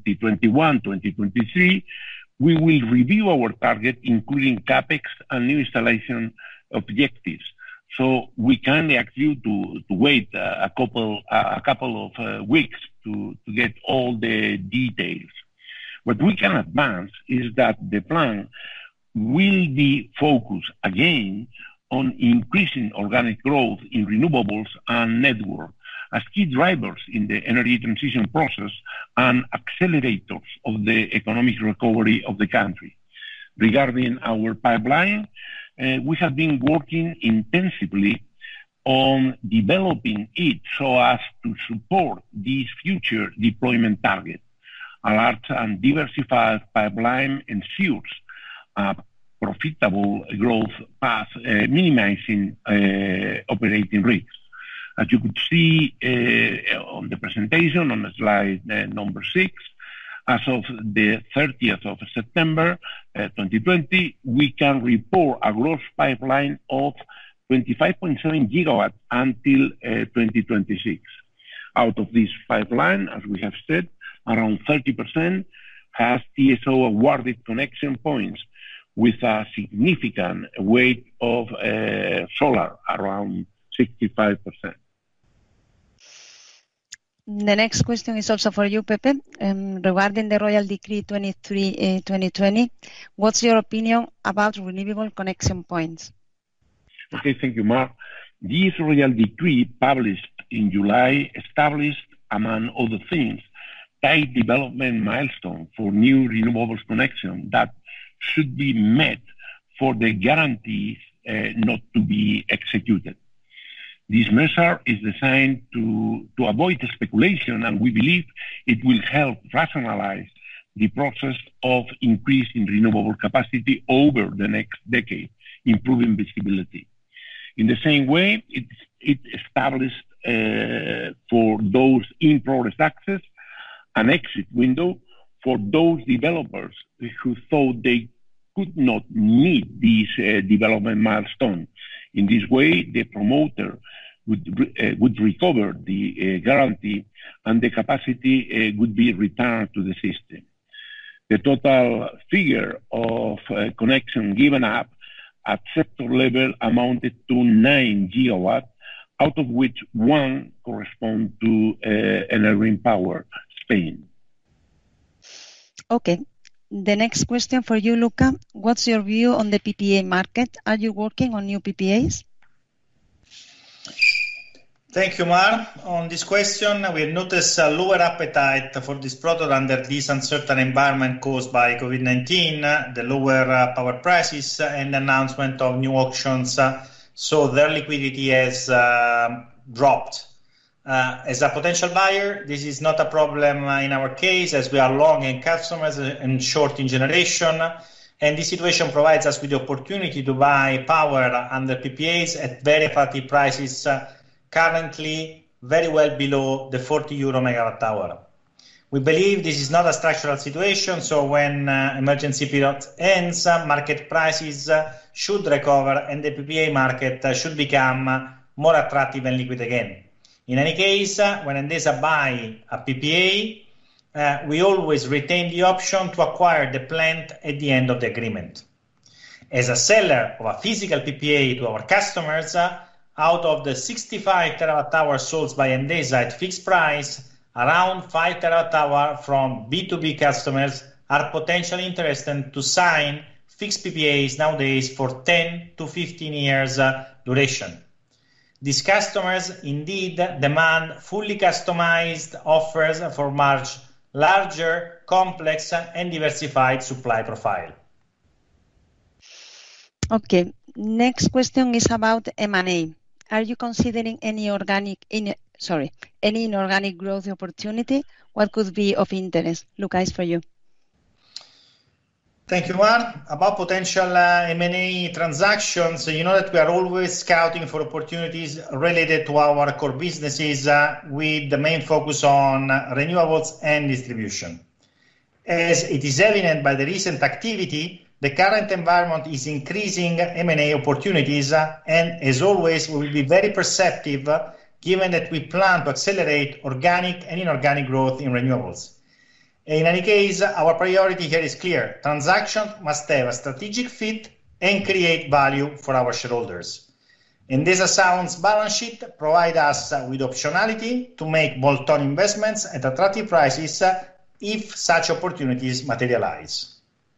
Speaker 2: 2021-2023, we will review our target, including capex and new installation objectives. So we kindly ask you to wait a couple of weeks to get all the details. What we can advance is that the plan will be focused again on increasing organic growth in renewables and network as key drivers in the energy transition process and accelerators of the economic recovery of the country. Regarding our pipeline, we have been working intensively on developing it so as to support these future deployment targets. A large and diversified pipeline ensures a profitable growth path, minimizing operating risks. As you could see on the presentation on slide number 6, as of the 30th of September 2020, we can report a gross pipeline of 25.7 gigawatts until 2026. Out of this pipeline, as we have said, around 30% has TSO awarded connection points, with a significant weight of solar, around 65%.
Speaker 1: The next question is also for you, Pepe. Regarding the Royal Decree 23/2020, what's your opinion about renewable connection points?
Speaker 2: Okay, thank you, Mark. This Royal Decree, published in July, established, among other things, tight development milestones for new renewables connection that should be met for the guarantees not to be executed. This measure is designed to avoid speculation, and we believe it will help rationalize the process of increasing renewable capacity over the next decade, improving visibility. In the same way, it established for those in progress access an exit window for those developers who thought they could not meet this development milestone. In this way, the promoter would recover the guarantee, and the capacity would be returned to the system. The total figure of connection given up at sector level amounted to 9 gigawatts, out of which 1 corresponds to Enel Power, Spain.
Speaker 1: Okay. The next question for you, Luca. What's your view on the PPA market? Are you working on new PPAs?
Speaker 3: Thank you, Mar. On this question, we have noticed a lower appetite for this product under this uncertain environment caused by COVID-19, the lower power prices, and the announcement of new auctions, so their liquidity has dropped. As a potential buyer, this is not a problem in our case, as we are long in customers and short in generation, and this situation provides us with the opportunity to buy power under PPAs at very attractive prices, currently very well below the 40 euro megawatt hour. We believe this is not a structural situation, so when emergency period ends, market prices should recover and the PPA market should become more attractive and liquid again. In any case, when Endesa buy a PPA, we always retain the option to acquire the plant at the end of the agreement. As a seller of a physical PPA to our customers, out of the 65 terawatt-hours sold by Endesa at fixed price, around 5 terawatt-hours from B2B customers are potentially interested to sign fixed PPAs nowadays for 10 to 15 years duration. These customers indeed demand fully customized offers for much larger, complex, and diversified supply profile.
Speaker 1: Okay, next question is about M&A. Are you considering any inorganic growth opportunity? What could be of interest? Luca, is for you.
Speaker 3: Thank you, Mar. About potential M&A transactions, you know that we are always scouting for opportunities related to our core businesses with the main focus on renewables and distribution. As it is evident by the recent activity, the current environment is increasing M&A opportunities, and as always, we will be very perceptive given that we plan to accelerate organic and inorganic growth in renewables. In any case, our priority here is clear. Transactions must have a strategic fit and create value for our shareholders. Endesa sound balance sheet provides us with optionality to make bolt-on investments at attractive prices if such opportunities materialize.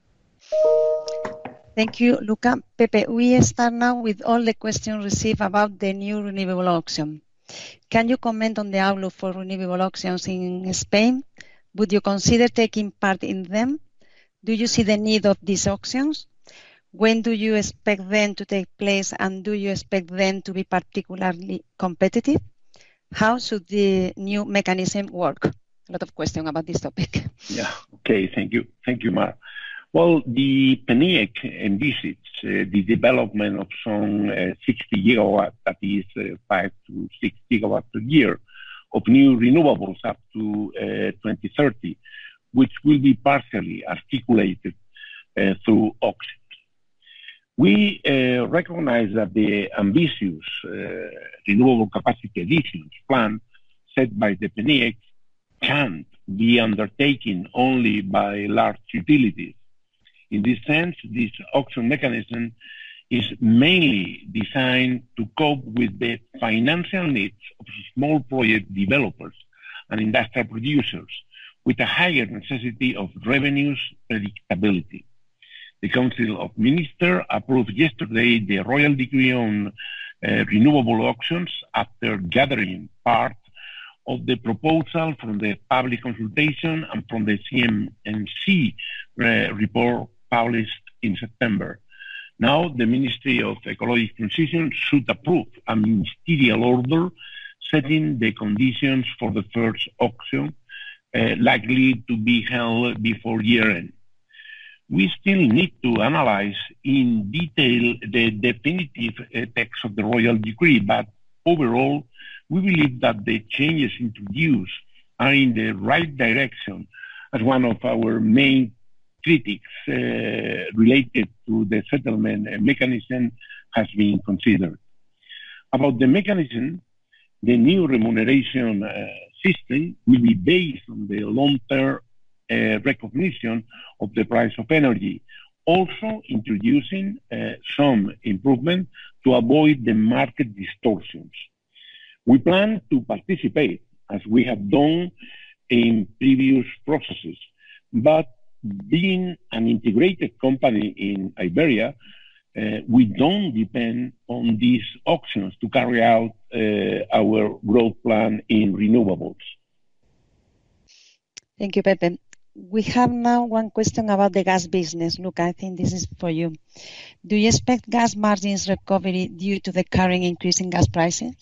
Speaker 1: Thank you, Luca. Pepe, we start now with all the questions received about the new renewable auction. Can you comment on the outlook for renewable auctions in Spain? Would you consider taking part in them? Do you see the need of these auctions? When do you expect them to take place, and do you expect them to be particularly competitive? How should the new mechanism work? A lot of questions about this topic.
Speaker 2: Yeah, okay, thank you. Thank you, Mar. Well, the PNIEC envisages the development of some 60 gigawatts, that is 5 to 6 gigawatts per year, of new renewables up to 2030, which will be partially articulated through auctions. We recognize that the ambitious renewable capacity additions plan set by the PNIEC can't be undertaken only by large utilities. In this sense, this auction mechanism is mainly designed to cope with the financial needs of small project developers and industrial producers, with a higher necessity of revenues predictability. The Council of Ministers approved yesterday the Royal Decree on renewable auctions after gathering part of the proposal from the public consultation and from the CNMC report published in September. Now, the Ministry of Ecological Transition should approve a ministerial order setting the conditions for the first auction, likely to be held before year-end. We still need to analyze in detail the definitive text of the Royal Decree, but overall, we believe that the changes introduced are in the right direction, as one of our main critics related to the settlement mechanism has been considered. About the mechanism, the new remuneration system will be based on the long-term recognition of the price of energy, also introducing some improvement to avoid the market distortions. We plan to participate, as we have done in previous processes, but being an integrated company in Iberia, we don't depend on these auctions to carry out our growth plan in renewables.
Speaker 1: Thank you, Pepe. We have now one question about the gas business. Luca, I think this is for you. Do you expect gas margins recovery due to the current increase in gas prices?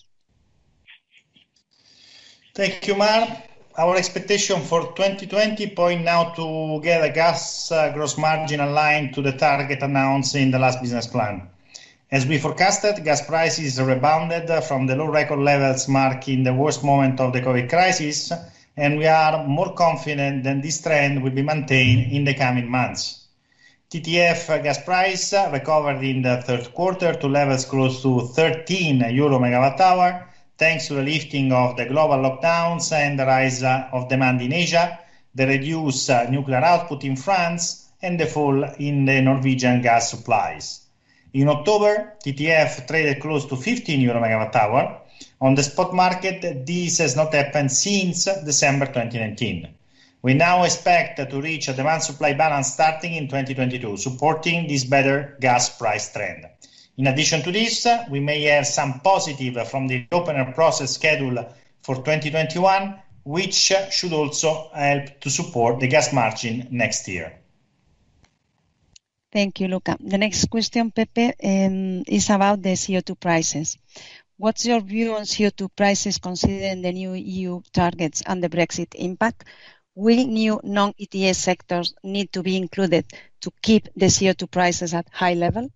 Speaker 3: Thank you, Mar. Our expectation for 2020 point now to get a gas gross margin aligned to the target announced in the last business plan. As we forecasted, gas prices rebounded from the low record levels marking the worst moment of the COVID crisis, and we are more confident that this trend will be maintained in the coming months. TTF gas price recovered in the third quarter to levels close to 13 euro megawatt hour, thanks to the lifting of the global lockdowns and the rise of demand in Asia, the reduced nuclear output in France, and the fall in the Norwegian gas supplies. In October, TTF traded close to 15 euro megawatt hour. On the spot market, this has not happened since December 2019. We now expect to reach a demand-supply balance starting in 2022, supporting this better gas price trend. In addition to this, we may have some positive from the opener process schedule for 2021, which should also help to support the gas margin next year.
Speaker 1: Thank you, Luca. The next question, Pepe, is about the CO2 prices. What's your view on CO2 prices considering the new EU targets and the Brexit impact? Will new non-ETS sectors need to be included to keep the CO2 prices at high level?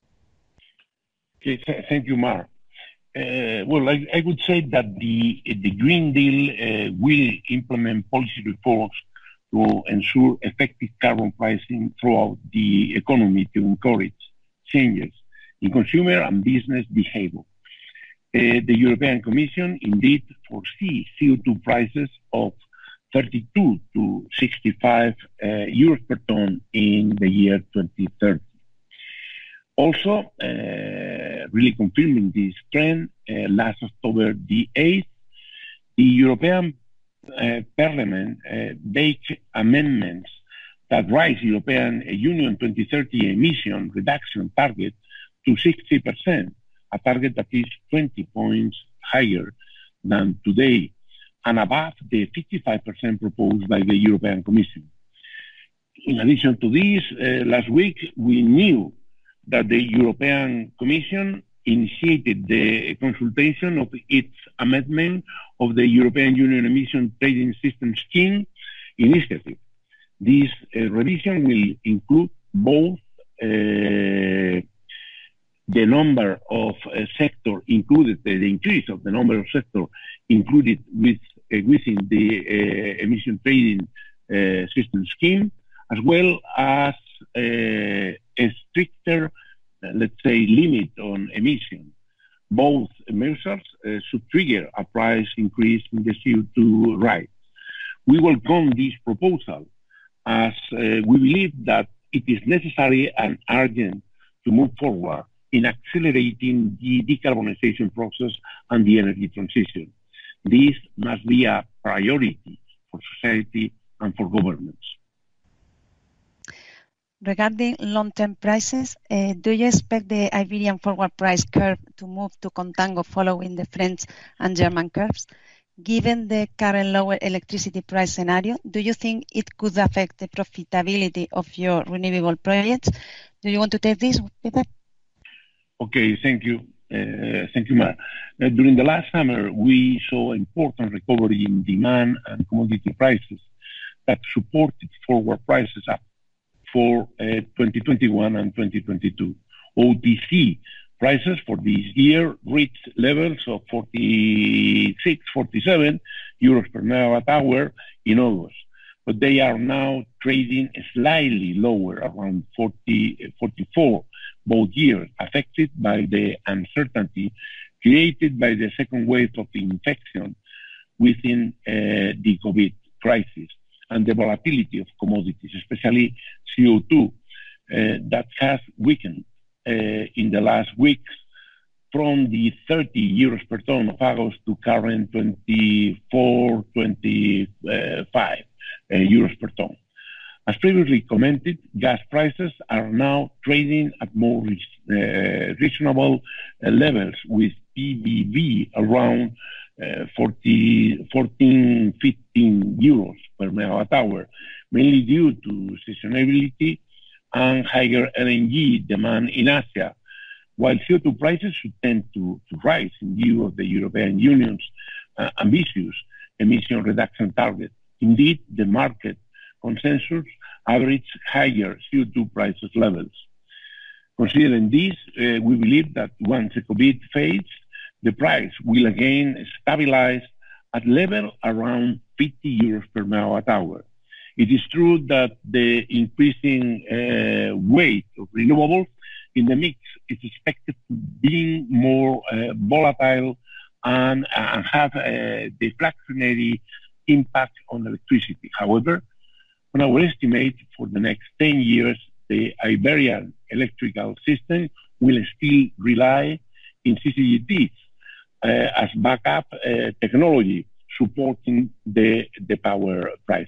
Speaker 2: Okay, thank you, Mark. Well, I would say that the Green Deal will implement policy reforms to ensure effective carbon pricing throughout the economy to encourage changes in consumer and business behavior. The European Commission indeed foresees CO2 prices of 32 to 65 euros per ton in the year 2030. Also, really confirming this trend, last October the 8th, the European Parliament baked amendments that raise European Union 2030 emission reduction target to 60%, a target that is 20 points higher than today and above the 55% proposed by the European Commission. In addition to this, last week we knew that the European Commission initiated the consultation of its amendment of the European Union Emission Trading System Scheme initiative. This revision will include both the number of sector included, the increase of the number of sector included within the emission trading system scheme, as well as a stricter, let's say, limit on emission. Both measures should trigger a price increase in the CO2 rights. We welcome this proposal as we believe that it is necessary and urgent to move forward in accelerating the decarbonization process and the energy transition. This must be a priority for society and for governments.
Speaker 1: Regarding long-term prices, do you expect the Iberian forward price curve to move to contango following the French and German curves? Given the current lower electricity price scenario, do you think it could affect the profitability of your renewable projects? Do you want to take this, Pepe?
Speaker 2: Okay, thank you. Thank you, Mar. During the last summer, we saw important recovery in demand and commodity prices that supported forward prices up for 2021 and 2022. OTC prices for this year reached levels of 46, 47 euros per megawatt hour in August, but they are now trading slightly lower, around 40, 44, both years, affected by the uncertainty created by the second wave of the infection within the COVID crisis and the volatility of commodities, especially CO2, that has weakened in the last weeks from the 30 euros per ton of August to current 24, 25 euros per ton. As previously commented, gas prices are now trading at more reasonable levels, with PVB around 14, 15 euros per megawatt hour, mainly due to seasonality and higher LNG demand in Asia, while CO2 prices should tend to rise in view of the European Union's ambitious emission reduction target. Indeed, the market consensus average higher CO2 prices levels. Considering this, we believe that once the COVID fades, the price will again stabilize at level around 50 euros per megawatt hour. It is true that the increasing weight of renewables in the mix is expected to be more volatile and have a deflationary impact on electricity. However, on our estimate, for the next 10 years, the Iberian electrical system will still rely on CCGTs as backup technology supporting the power prices.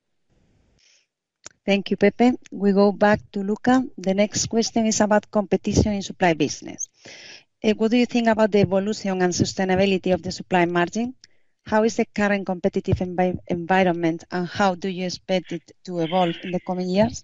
Speaker 1: Thank you, Pepe. We go back to Luca. The next question is about competition in supply business. What do you think about the evolution and sustainability of the supply margin? How is the current competitive environment, and how do you expect it to evolve in the coming years?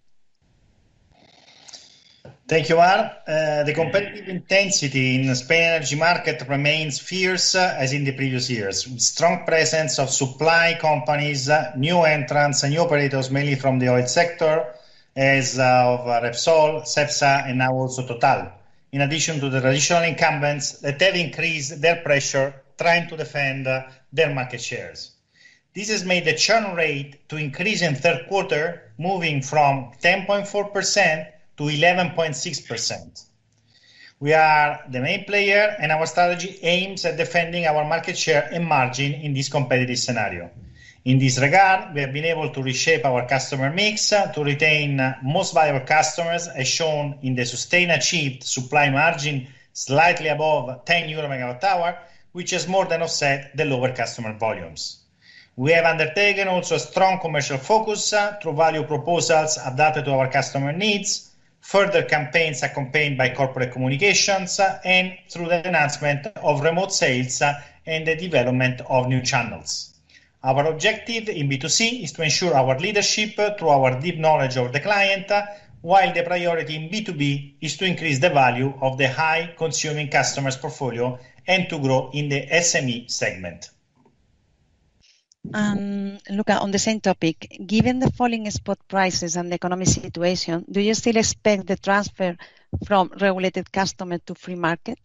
Speaker 3: Thank you, Mar. The competitive intensity in the Spain energy market remains fierce as in the previous years, with strong presence of supply companies, new entrants and new operators, mainly from the oil sector, as of Repsol, Cepsa, and now also Total, in addition to the traditional incumbents that have increased their pressure trying to defend their market shares. This has made the churn rate to increase in third quarter, moving from 10.4% to 11.6%. We are the main player, and our strategy aims at defending our market share and margin in this competitive scenario. In this regard, we have been able to reshape our customer mix to retain most valuable customers, as shown in the sustained achieved supply margin slightly above 10 euro megawatt hour, which has more than offset the lower customer volumes. We have undertaken also a strong commercial focus through value proposals adapted to our customer needs, further campaigns accompanied by corporate communications, and through the enhancement of remote sales and the development of new channels. Our objective in B2C is to ensure our leadership through our deep knowledge of the client, while the priority in B2B is to increase the value of the high consuming customers portfolio and to grow in the SME segment.
Speaker 1: Luca, on the same topic, given the falling spot prices and the economic situation, do you still expect the transfer from regulated customer to free market?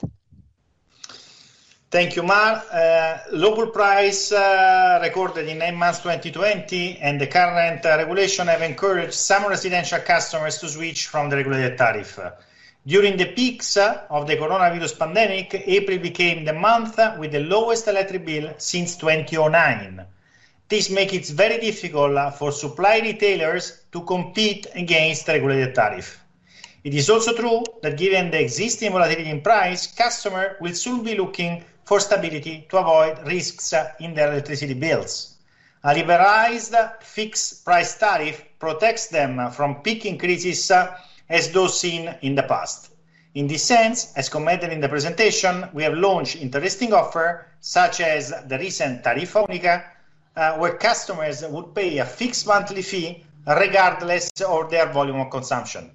Speaker 3: Thank you, Mar. Low pool price recorded in 9 months 2020 and the current regulation have encouraged some residential customers to switch from the regulated tariff. During the peaks of the coronavirus pandemic, April became the month with the lowest electric bill since 2009. This makes it very difficult for supply retailers to compete against regulated tariff. It is also true that given the existing volatility in price, customers will soon be looking for stability to avoid risks in their electricity bills. A liberalized fixed price tariff protects them from peak increases as those seen in the past. In this sense, as commented in the presentation, we have launched interesting offers such as the recent Tarifa Unica, where customers would pay a fixed monthly fee regardless of their volume of consumption.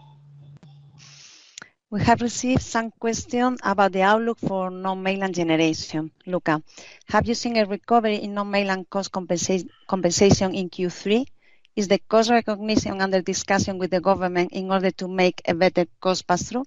Speaker 1: We have received some questions about the outlook for non-mainland generation. Luca, have you seen a recovery in non-mainland cost compensation in Q3? Is the cost recognition under discussion with the government in order to make a better cost pass-through?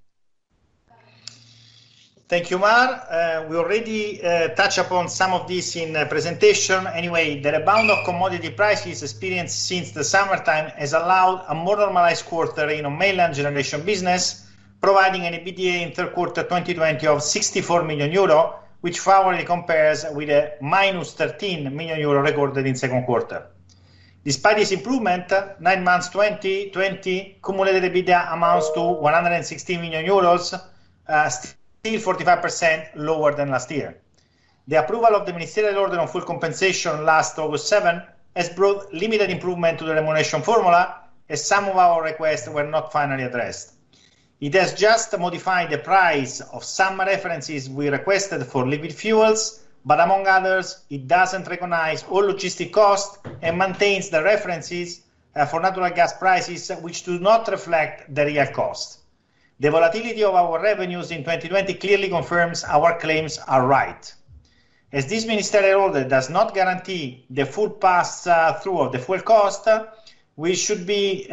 Speaker 3: Thank you, Mar. We already touched upon some of this in the presentation. Anyway, the rebound of commodity prices experienced since the summertime has allowed a more normalized quarter in non-mainland generation business, providing an EBITDA in third quarter 2020 of 64 million euro, which favorably compares with a minus 13 million euro recorded in second quarter. Despite this improvement, 9 months 2020 cumulated EBITDA amounts to 116 million euros, still 45% lower than last year. The approval of the ministerial order on full compensation last August 7 has brought limited improvement to the remuneration formula, as some of our requests were not finally addressed. It has just modified the price of some references we requested for liquid fuels, but among others, it doesn't recognize all logistic costs and maintains the references for natural gas prices which do not reflect the real cost. The volatility of our revenues in 2020 clearly confirms our claims are right. As this ministerial order does not guarantee the full pass-through of the fuel cost, which should be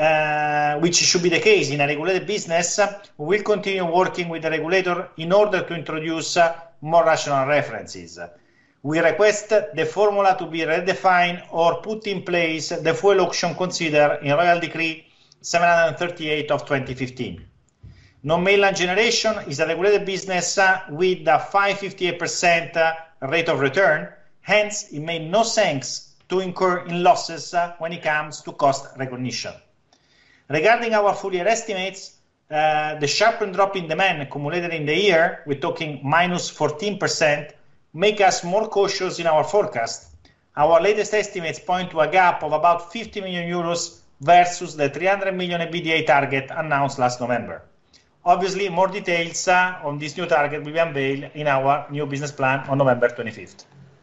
Speaker 3: the case in a regulated business, we will continue working with the regulator in order to introduce more rational references. We request the formula to be redefined or put in place the fuel auction considered in Royal Decree 738 of 2015. Non-mainland generation is a regulated business with a 5.58% rate of return, hence it made no sense to incur in losses when it comes to cost recognition. Regarding our full year estimates, the sharp drop in demand accumulated in the year, we're talking minus 14%, make us more cautious in our forecast. Our latest estimates point to a gap of about 50 million euros versus the 300 million EBITDA target announced last November. Obviously, more details on this new target will be unveiled in our new business plan on November 25th.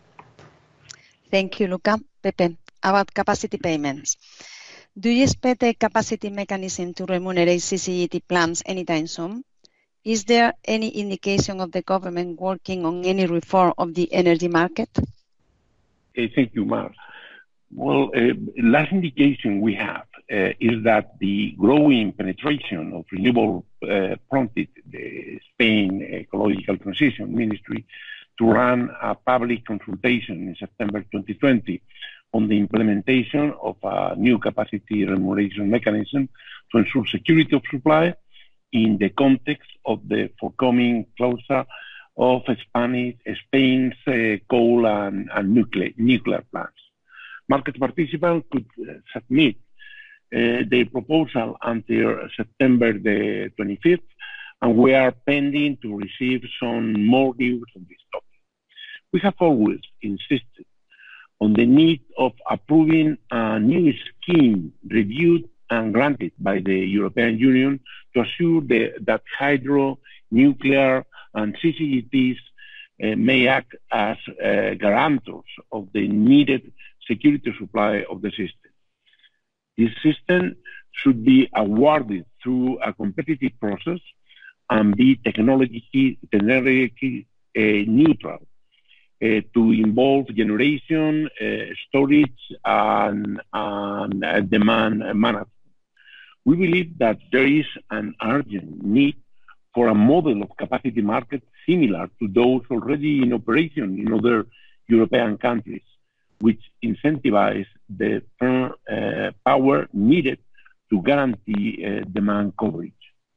Speaker 1: Thank you, Luca. Pepe, about capacity payments. Do you expect a capacity mechanism to remunerate CCGT plants anytime soon? Is there any indication of the government working on any reform of the energy market?
Speaker 2: Thank you, Mar. Well, last indication we have is that the growing penetration of renewable prompted the Spain Ecological Transition Ministry to run a public consultation in September 2020 on the implementation of a new capacity remuneration mechanism to ensure security of supply in the context of the forthcoming closure of Spain's coal and nuclear plants. Market participants could submit their proposal until September the 25th, and we are pending to receive some more news on this topic. We have always insisted on the need of approving a new scheme reviewed and granted by the European Union to assure that hydro, nuclear, and CCGTs may act as guarantors of the needed security supply of the system. This system should be awarded through a competitive process and be technology neutral to involve generation, storage, and demand management. We believe that there is an urgent need for a model of capacity market similar to those already in operation in other European countries, which incentivize the power needed to guarantee demand coverage.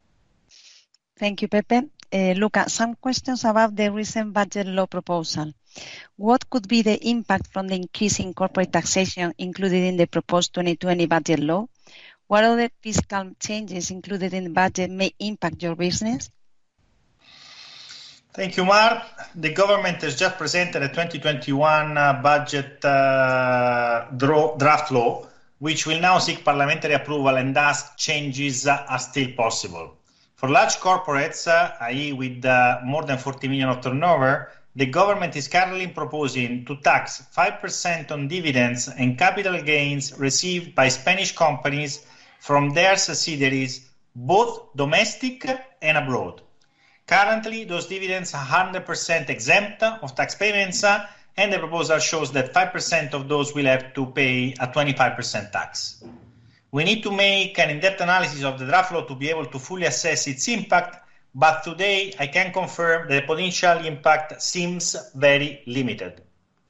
Speaker 1: Thank you, Pepe. Luca, some questions about the recent budget law proposal. What could be the impact from the increase in corporate taxation included in the proposed 2020 budget law? What other fiscal changes included in the budget may impact your business?
Speaker 3: Thank you, Mar. The government has just presented a 2021 budget draft law, which will now seek parliamentary approval, and thus changes are still possible. For large corporates, i.e. with more than 40 million of turnover, the government is currently proposing to tax 5% on dividends and capital gains received by Spanish companies from their subsidiaries, both domestic and abroad. Currently, those dividends are 100% exempt of tax payments, and the proposal shows that 5% of those will have to pay a 25% tax. We need to make an in-depth analysis of the draft law to be able to fully assess its impact, but today I can confirm that the potential impact seems very limited.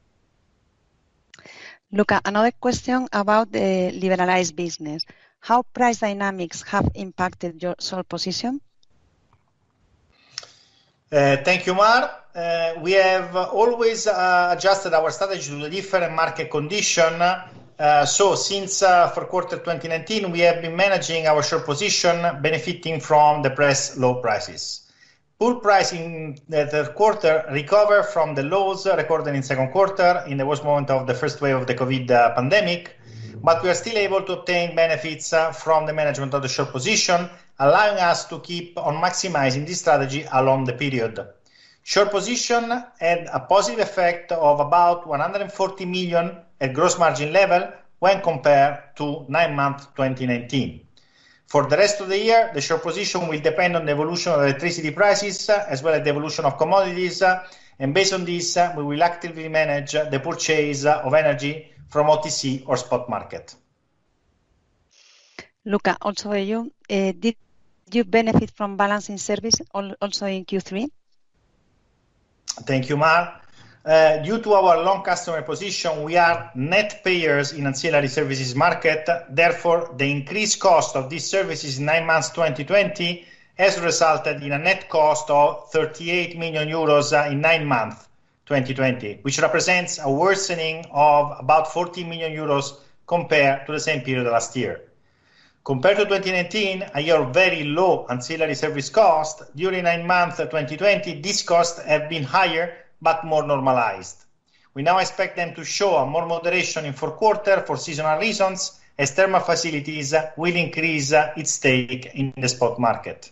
Speaker 1: Luca, another question about the liberalized business. How price dynamics have impacted your sole position?
Speaker 3: Thank you, Mar. We have always adjusted our strategy to the different market condition. So since for quarter 2019, we have been managing our short position, benefiting from the depressed low prices. Pool price in the third quarter recovered from the lows recorded in second quarter in the worst moment of the first wave of the COVID pandemic, but we are still able to obtain benefits from the management of the short position, allowing us to keep on maximizing this strategy along the period. Short position had a positive effect of about 140 million at gross margin level when compared to 9 months 2019. For the rest of the year, the short position will depend on the evolution of electricity prices as well as the evolution of commodities, and based on this, we will actively manage the purchase of energy from OTC or spot market.
Speaker 1: Luca, also you, did you benefit from balancing service also in Q3?
Speaker 3: Thank you, Mar. Due to our long customer position, we are net payers in ancillary services market. Therefore, the increased cost of these services in 9 months 2020 has resulted in a net cost of 38 million euros in 9 months 2020, which represents a worsening of about 40 million euros compared to the same period last year. Compared to 2019, a year of very low ancillary service cost, during 9 months 2020, these costs have been higher but more normalized. We now expect them to show a more moderation in fourth quarter for seasonal reasons, as thermal facilities will increase its stake in the spot market.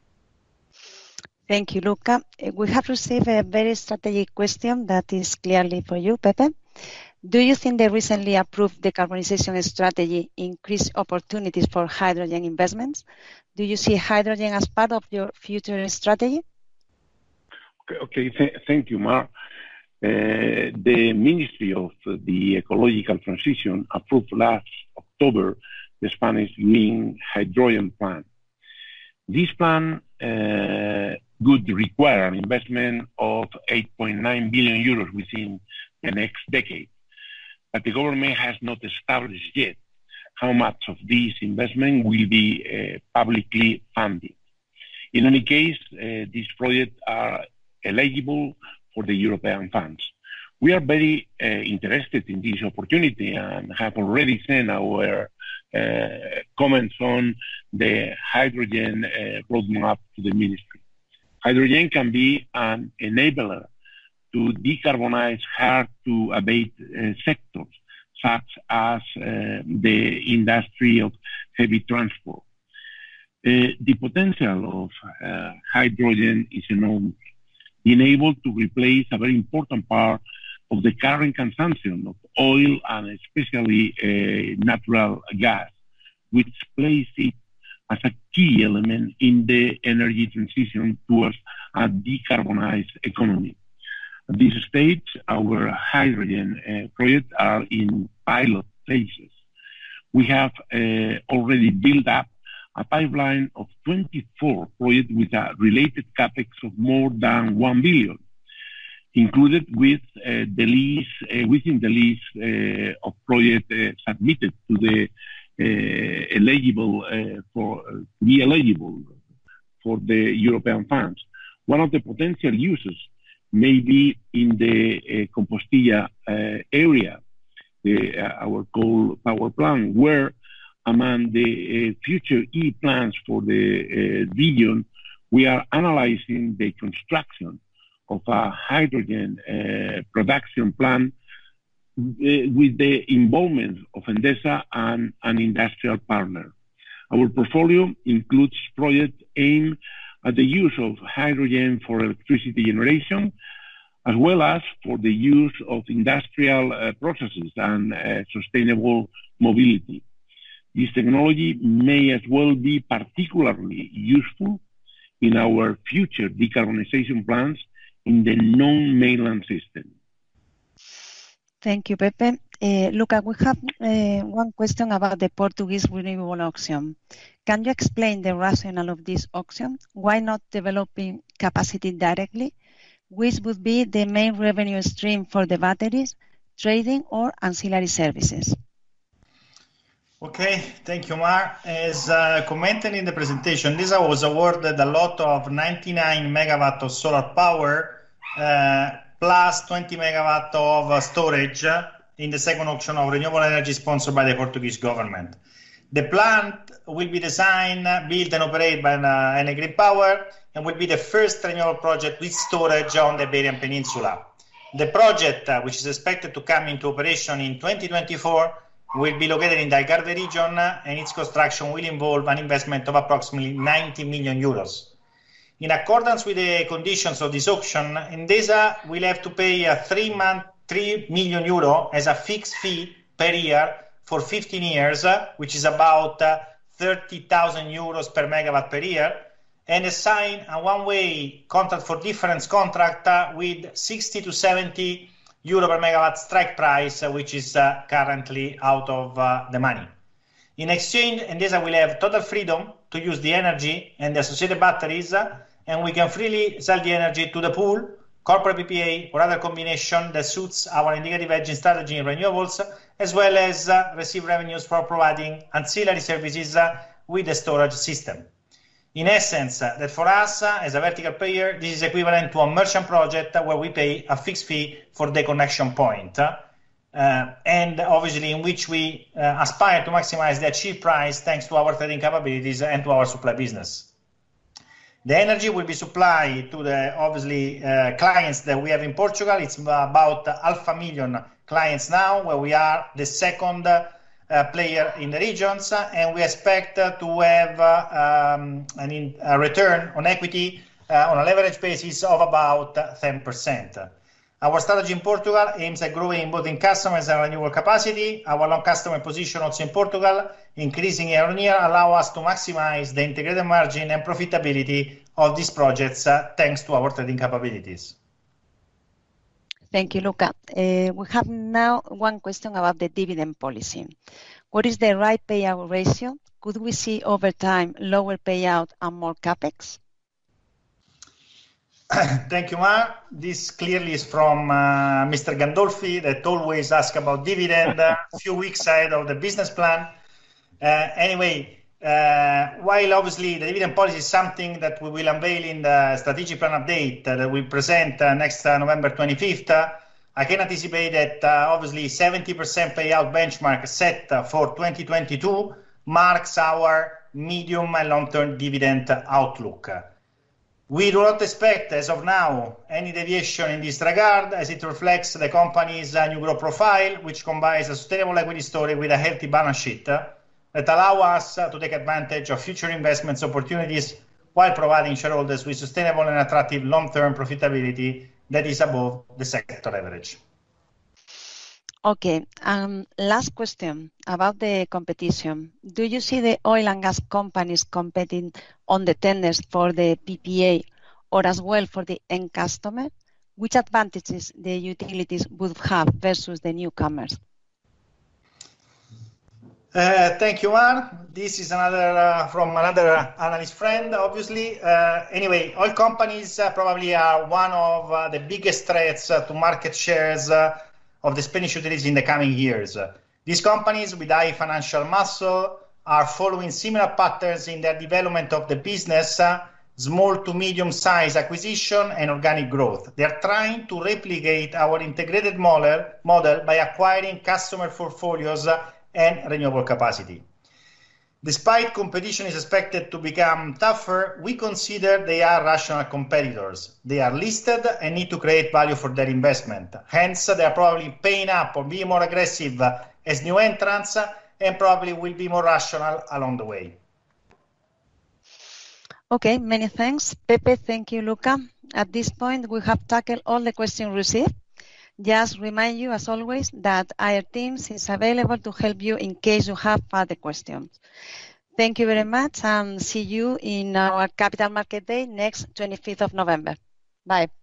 Speaker 1: Thank you, Luca. We have received a very strategic question that is clearly for you, Pepe. Do you think the recently approved decarbonization strategy increased opportunities for hydrogen investments? Do you see hydrogen as part of your future strategy?
Speaker 2: Okay. Thank you, Mar. The Ministry of the Ecological Transition approved last October the Spanish Green Hydrogen Plan. This plan would require an investment of 8.9 billion euros within the next decade. But the government has not established yet how much of this investment will be publicly funded. In any case, these projects are eligible for the European funds. We are very interested in this opportunity and have already sent our comments on the hydrogen roadmap to the ministry. Hydrogen can be an enabler to decarbonize hard-to-abate sectors, such as the industry of heavy transport. The potential of hydrogen is enormous, being able to replace a very important part of the current consumption of oil and especially natural gas, which places it as a key element in the energy transition towards a decarbonized economy. At this stage, our hydrogen projects are in pilot phases. We have already built up a pipeline of 24 projects with a related capex of more than 1 billion, included with within the list of projects submitted to the eligible for the European funds. One of the potential uses maybe in the Compostilla area, our coal power plant, where among the future plans for the region, we are analyzing the construction of a hydrogen production plant with the involvement of Endesa and an industrial partner. Our portfolio includes projects aimed at the use of hydrogen for electricity generation, as well as for the use of industrial processes and sustainable mobility. This technology may as well be particularly useful in our future decarbonization plans in the non-mainland system.
Speaker 1: Thank you, Pepe. Luca, we have one question about the Portuguese renewable auction. Can you explain the rationale of this auction? Why not developing capacity directly? Which would be the main revenue stream for the batteries, trading, or ancillary services?
Speaker 3: Okay, thank you, Mar. As commented in the presentation, Endesa was awarded a lot of 99 megawatt of solar power plus 20 megawatt of storage in the second auction of renewable energy sponsored by the Portuguese government. The plant will be designed, built and operated by Enel Green Power and will be the first renewable project with storage on the Iberian Peninsula. The project, which is expected to come into operation in 2024, will be located in the Algarve region, and its construction will involve an investment of approximately 90 million euros. In accordance with the conditions of this auction, Endesa will have to pay a 3 million euro as a fixed fee per year for 15 years, which is about 30,000 euros per megawatt per year, and assign a one-way contract for difference contract with 60 to 70 euro per megawatt strike price, which is currently out of the money. In exchange, Endesa will have total freedom to use the energy and the associated batteries, and we can freely sell the energy to the pool, corporate PPA, or other combination that suits our indicative hedging strategy in renewables, as well as receive revenues for providing ancillary services with the storage system. In essence, that for us, as a vertical player, this is equivalent to a merchant project where we pay a fixed fee for the connection point, and obviously in which we aspire to maximize the achieved price thanks to our trading capabilities and to our supply business. The energy will be supplied to the, obviously, clients that we have in Portugal. It's about 500,000 clients now, where we are the second player in the regions, and we expect to have a return on equity on a leverage basis of about 10%. Our strategy in Portugal aims at growing both in customers and renewable capacity. Our long customer position also in Portugal, increasing year on year, allow us to maximize the integrated margin and profitability of these projects thanks to our trading capabilities.
Speaker 1: Thank you, Luca. We have now one question about the dividend policy. What is the right payout ratio? Could we see over time lower payout and more capex?
Speaker 3: Thank you, Mar. This clearly is from Mr. Gandolfi, that always asks about dividend a few weeks ahead of the business plan. While obviously the dividend policy is something that we will unveil in the strategic plan update that we present next November 25th, I can anticipate that obviously 70% payout benchmark set for 2022 marks our medium and long-term dividend outlook. We do not expect, as of now, any deviation in this regard, as it reflects the company's new growth profile, which combines a sustainable equity story with a healthy balance sheet that allow us to take advantage of future investments opportunities while providing shareholders with sustainable and attractive long-term profitability that is above the sector average.
Speaker 1: Okay, last question about the competition. Do you see the oil and gas companies competing on the tenders for the PPA or as well for the end customer? Which advantages the utilities would have versus the newcomers?
Speaker 3: Thank you, Mar. This is another from another analyst friend, obviously. Oil companies probably are one of the biggest threats to market shares of the Spanish utilities in the coming years. These companies with high financial muscle are following similar patterns in their development of the business small to medium size acquisition and organic growth. They are trying to replicate our integrated model by acquiring customer portfolios and renewable capacity. Despite competition is expected to become tougher, we consider they are rational competitors. They are listed and need to create value for their investment. Hence, they are probably paying up or being more aggressive as new entrants and probably will be more rational along the way.
Speaker 1: Okay, many thanks. Pepe, thank you, Luca. At this point, we have tackled all the questions received. Just remind you, as always, that our teams is available to help you in case you have further questions. Thank you very much and see you in our Capital Market Day next 25th of November. Bye.